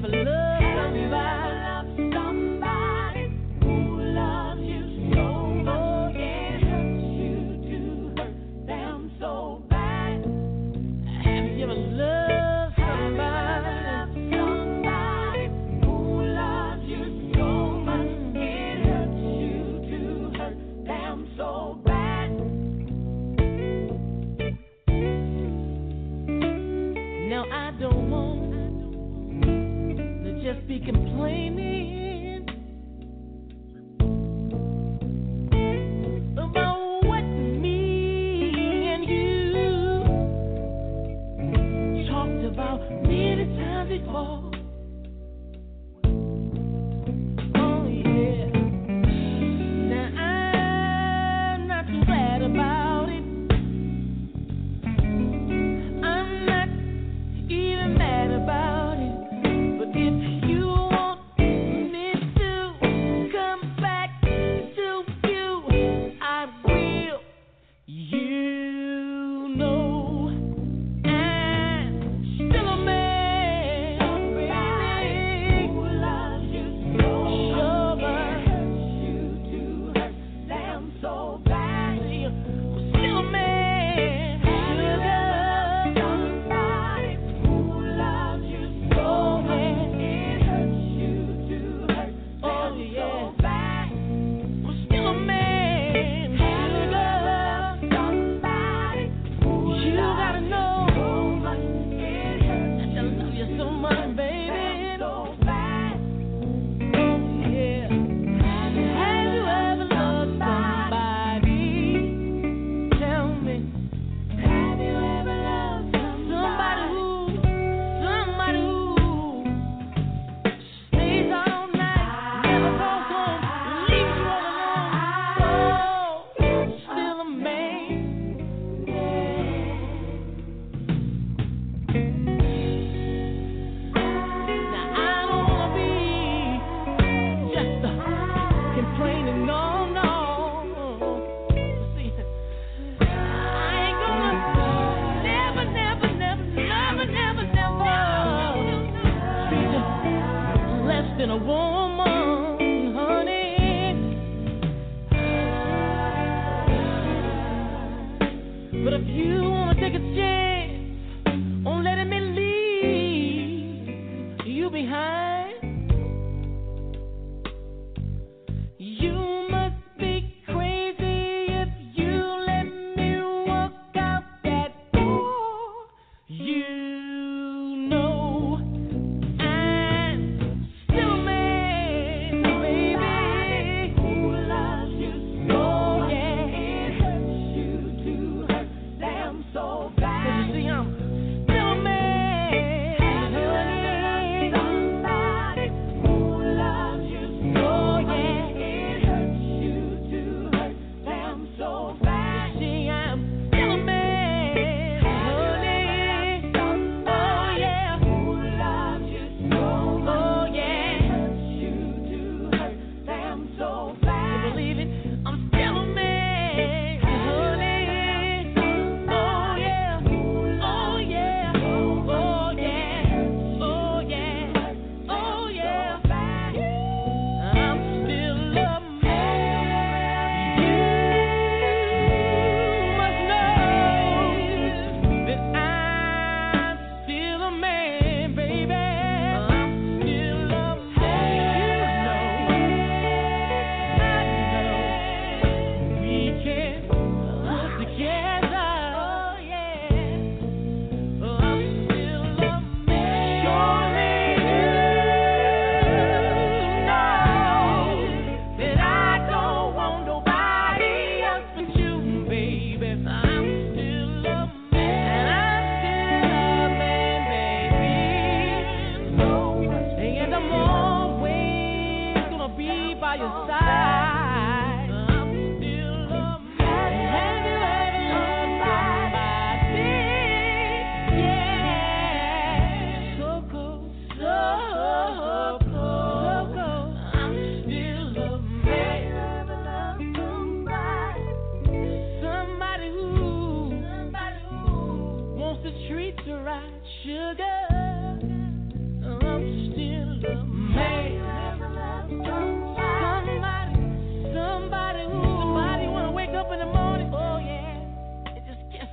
You know I'm still a man.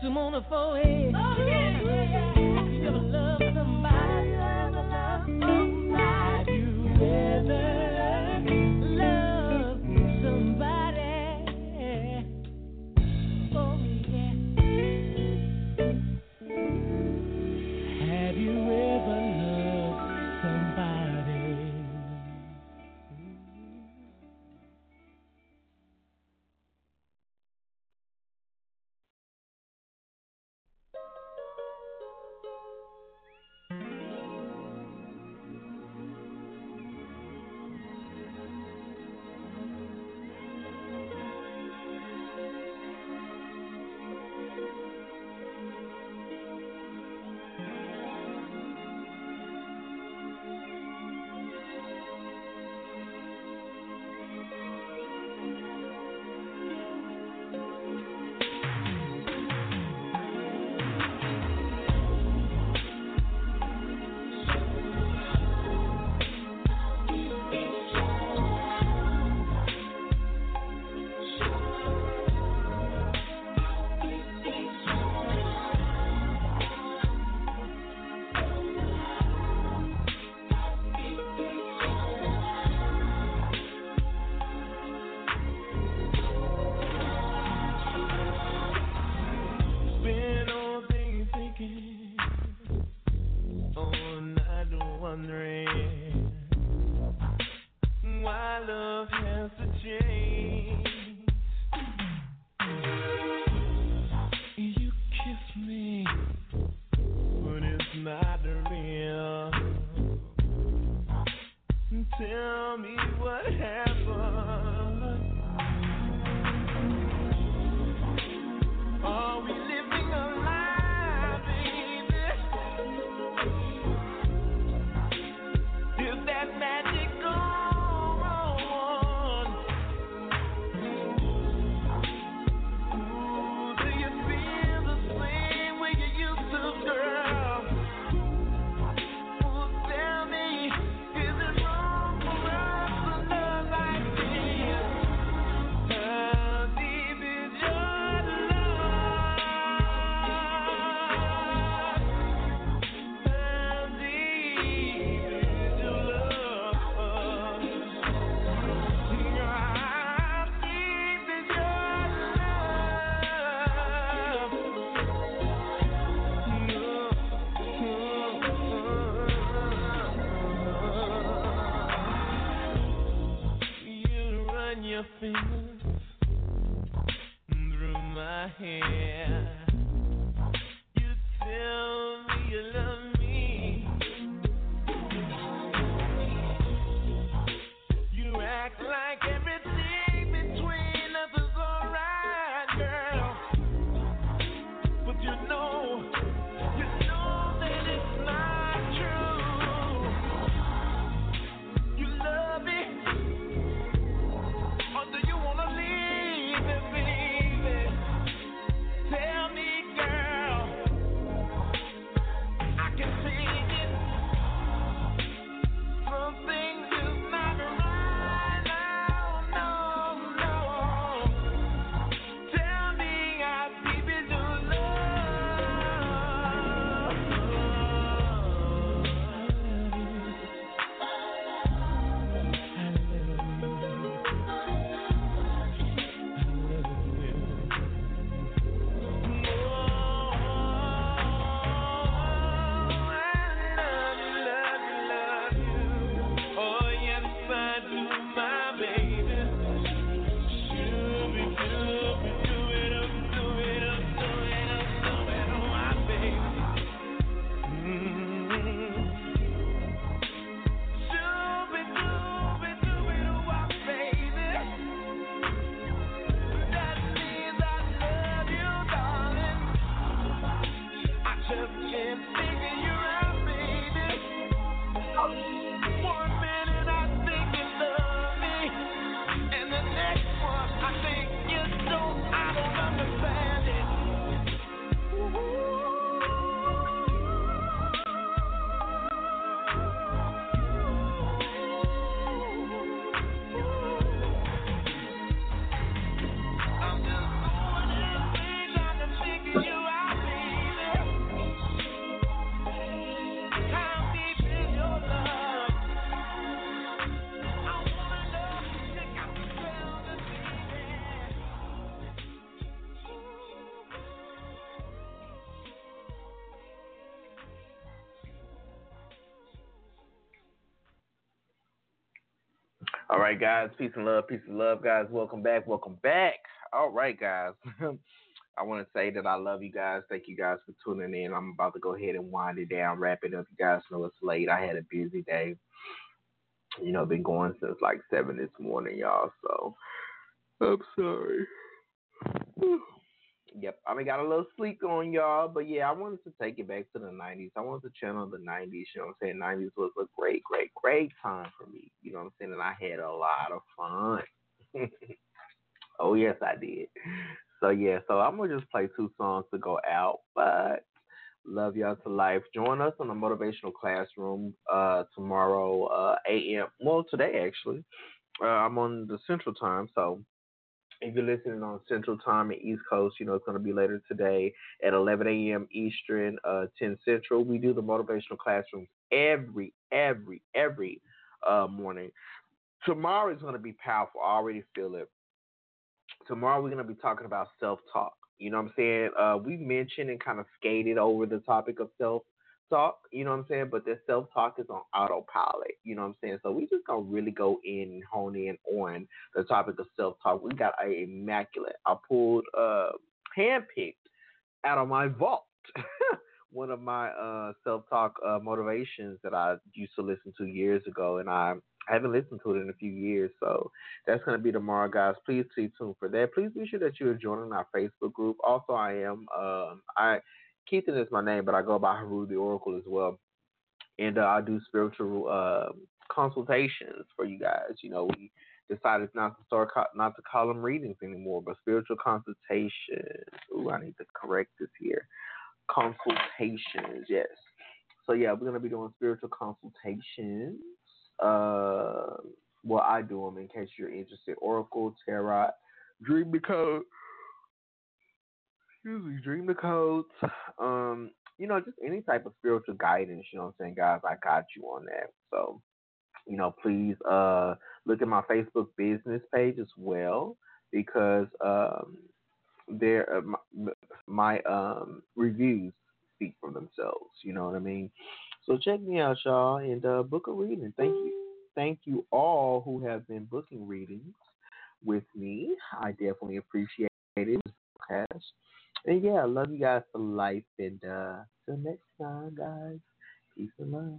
them on the forehead. Oh, yeah, yeah. You ever love somebody? You ever love somebody? You ever love somebody? Oh, yeah. Have you ever loved somebody? Do you wanna live? All right, guys. Peace and love. Peace and love, guys. Welcome back. Welcome back. All right, guys. I want to say that I love you guys. Thank you guys for tuning in. I'm about to go ahead and wind it down, wrap it up. You guys know it's late. I had a busy day. You know, been going since like seven this morning, y'all. So I'm sorry. Yep, I mean, got a little sleep on y'all, but yeah, I wanted to take it back to the nineties. I wanted to channel the nineties, you know what I'm saying? nineties was a great, great, great time for me, you know what I'm saying? And I had a lot of fun. Oh, yes, I did. So, yeah, so I'm going to just play two songs to go out, but love y'all to life. Join us on the Motivational Classroom uh, tomorrow, uh, a m. Well, today, actually. Uh, I'm on the Central Time, so if you're listening on Central Time and East Coast, you know, it's going to be later today at eleven a.m. Eastern, uh, ten Central. We do the motivational classrooms every, every, every uh, morning. Tomorrow is going to be powerful. I already feel it. Tomorrow we're going to be talking about self-talk. You know what I'm saying? Uh, we mentioned and kind of skated over the topic of self-talk, you know what I'm saying? But the self-talk is on autopilot, you know what I'm saying? So we just going to really go in and hone in on the topic of self-talk. We got a immaculate. I pulled, uh, handpicked out of my vault one of my uh, self-talk uh, motivations that I used to listen to years ago, and I I haven't listened to it in a few years, so that's going to be tomorrow, guys. Please stay tuned for that. Please be sure that you are joining our Facebook group. Also, I am, um, I Keithan is my name, but I go by Haru the Oracle as well, and uh, I do spiritual uh, consultations for you guys. You know, we decided not to start not to call them readings anymore, but spiritual consultations. Ooh, I need to correct this here. Consultations, yes. So yeah, we're gonna be doing spiritual consultations. Uh, well, I do them in case you're interested. Oracle, Tarot, Dream the Code. Excuse me, Dream the Codes. Um, you know, just any type of spiritual guidance. You know what I'm saying, guys? I got you on that. So, you know, please uh look at my Facebook business page as well, because um there uh, my, my um reviews speak for themselves. You know what I mean? So check me out, y'all, and uh, book a reading. Thank you. Thank you all who have been booking readings with me. I definitely appreciate it. And yeah, I love you guys for life. And uh, till next time, guys. Peace and love.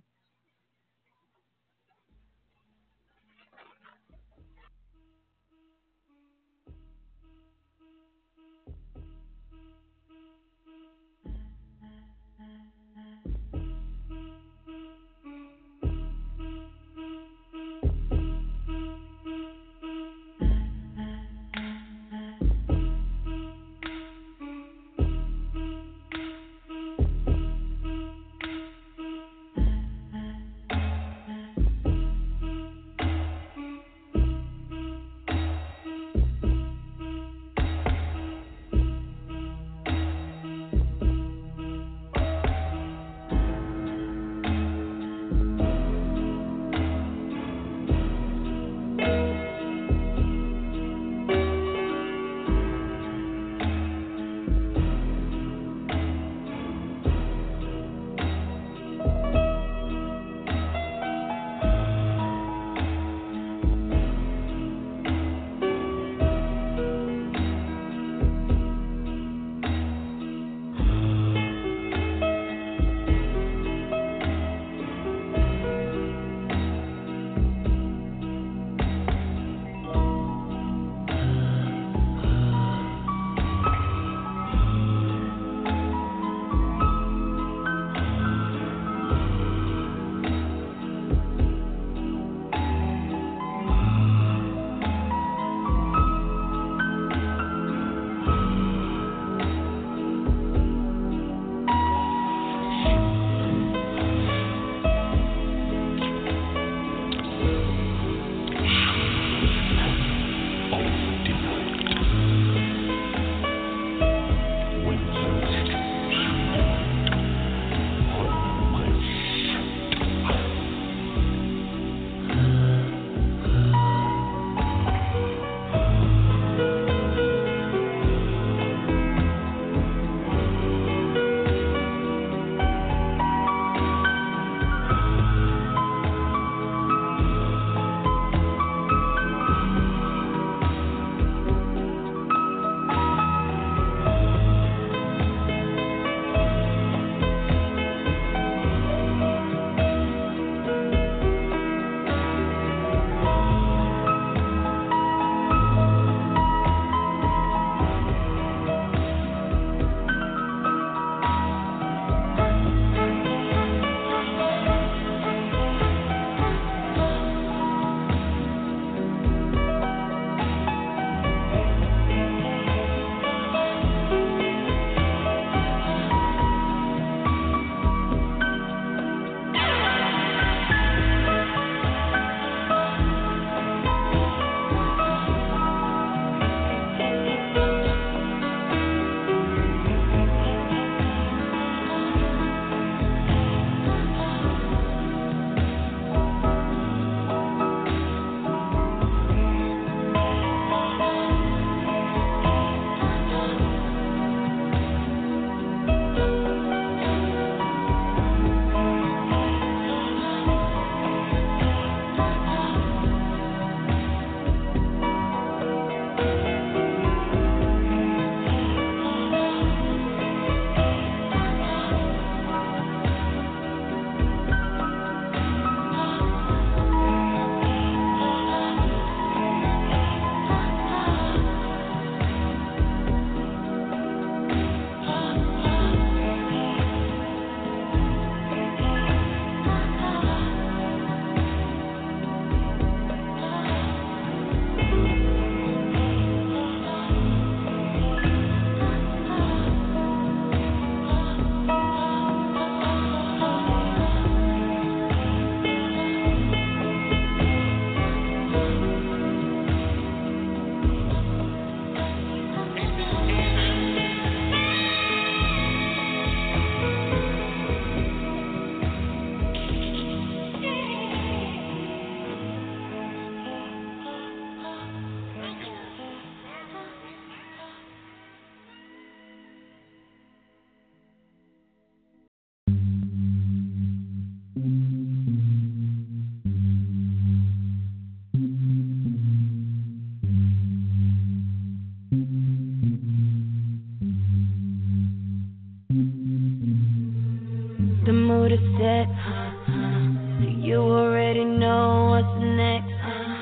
already know what's next.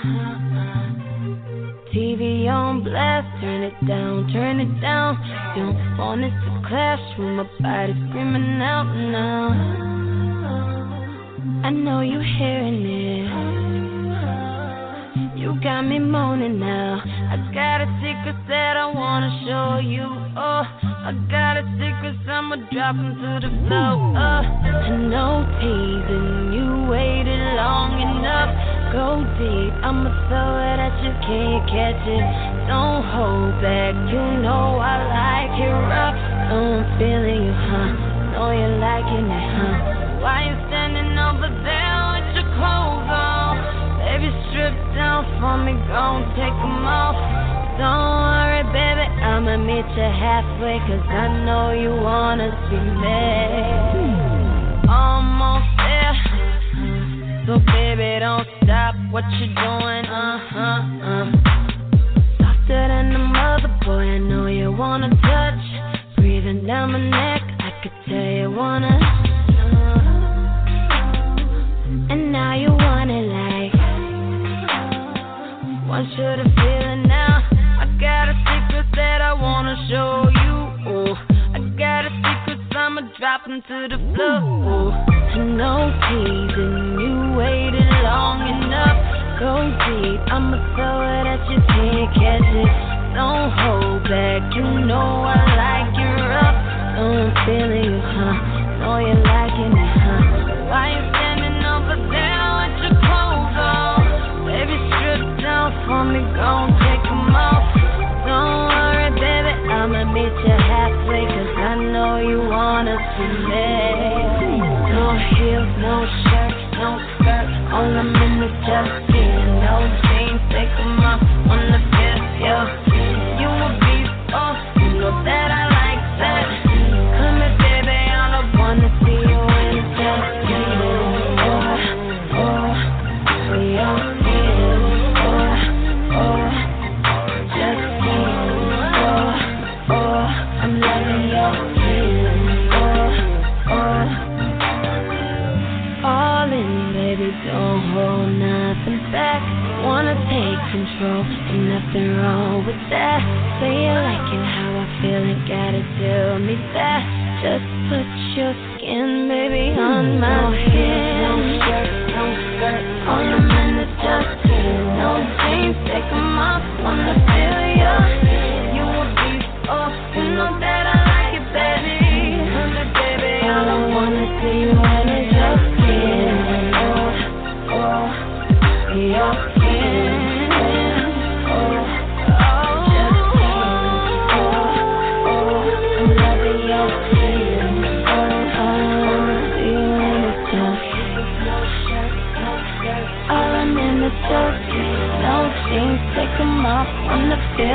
T V on blast, turn it down, turn it down. Don't want it to clash with my body screaming out now. I know you hearing it. You got me moaning now. I got a secret that I wanna show you. Oh, I got a secret, I'ma drop them to the floor. Oh, I know teasing, you waited long enough. Go deep, I'ma throw it at you, can't catch it. Don't hold back, you know I like it rough. Oh, I'm feeling you, huh? Know you're liking it, huh? Why you standing over there with your clothes on? Baby, strip down for me, gon' take them off. Don't worry, baby, I'ma meet you halfway, cause I know you wanna see me. Almost there, so baby, don't stop what you doing, uh-huh, uh. Softer than the mother, boy, I know you wanna touch. Breathing down my neck, I could tell you wanna. And now you want it like, want you to feel it now. I got a secret that I wanna show you. Oh, I got a secret, I'ma drop them to the floor. Oh, no teasing, you waited long enough. Go deep, I'ma throw it at you, can't catch it. Don't hold back, you know I like it rough. Oh, I'm feeling you, huh? Know you're liking it, huh? Why you standing over there with your clothes on? Baby, strip down for me, gon' take them off. Don't worry, baby, I'ma meet you halfway, cause I know you wanna see me. No heels, no shirt, no skirt, all I'm in is just skin. No jeans, take them off, wanna feel you. You a beast, oh, you know that I like that. Come here, baby, all I wanna see you in is just skin. Oh, oh, we all skin. Oh, oh, just skin. Oh, oh, I'm loving your skin. Oh, oh, all in, baby, don't hold nothing back. Wanna take control, and nothing wrong with that. Say you liking how I feel, and gotta tell me that. Just put your skin, baby, on my skin. No shirt, no skirt, all I'm in is just skin. No jeans, take them off, wanna feel you. You a beast, oh, you know that I like it, baby. Come here, baby, all I wanna see you in is just skin. Oh, oh, your skin. Oh, oh, just skin. Oh, oh, I'm loving your skin. Oh, all I wanna see you in is just all I'm in is just no jeans, take them off, wanna feel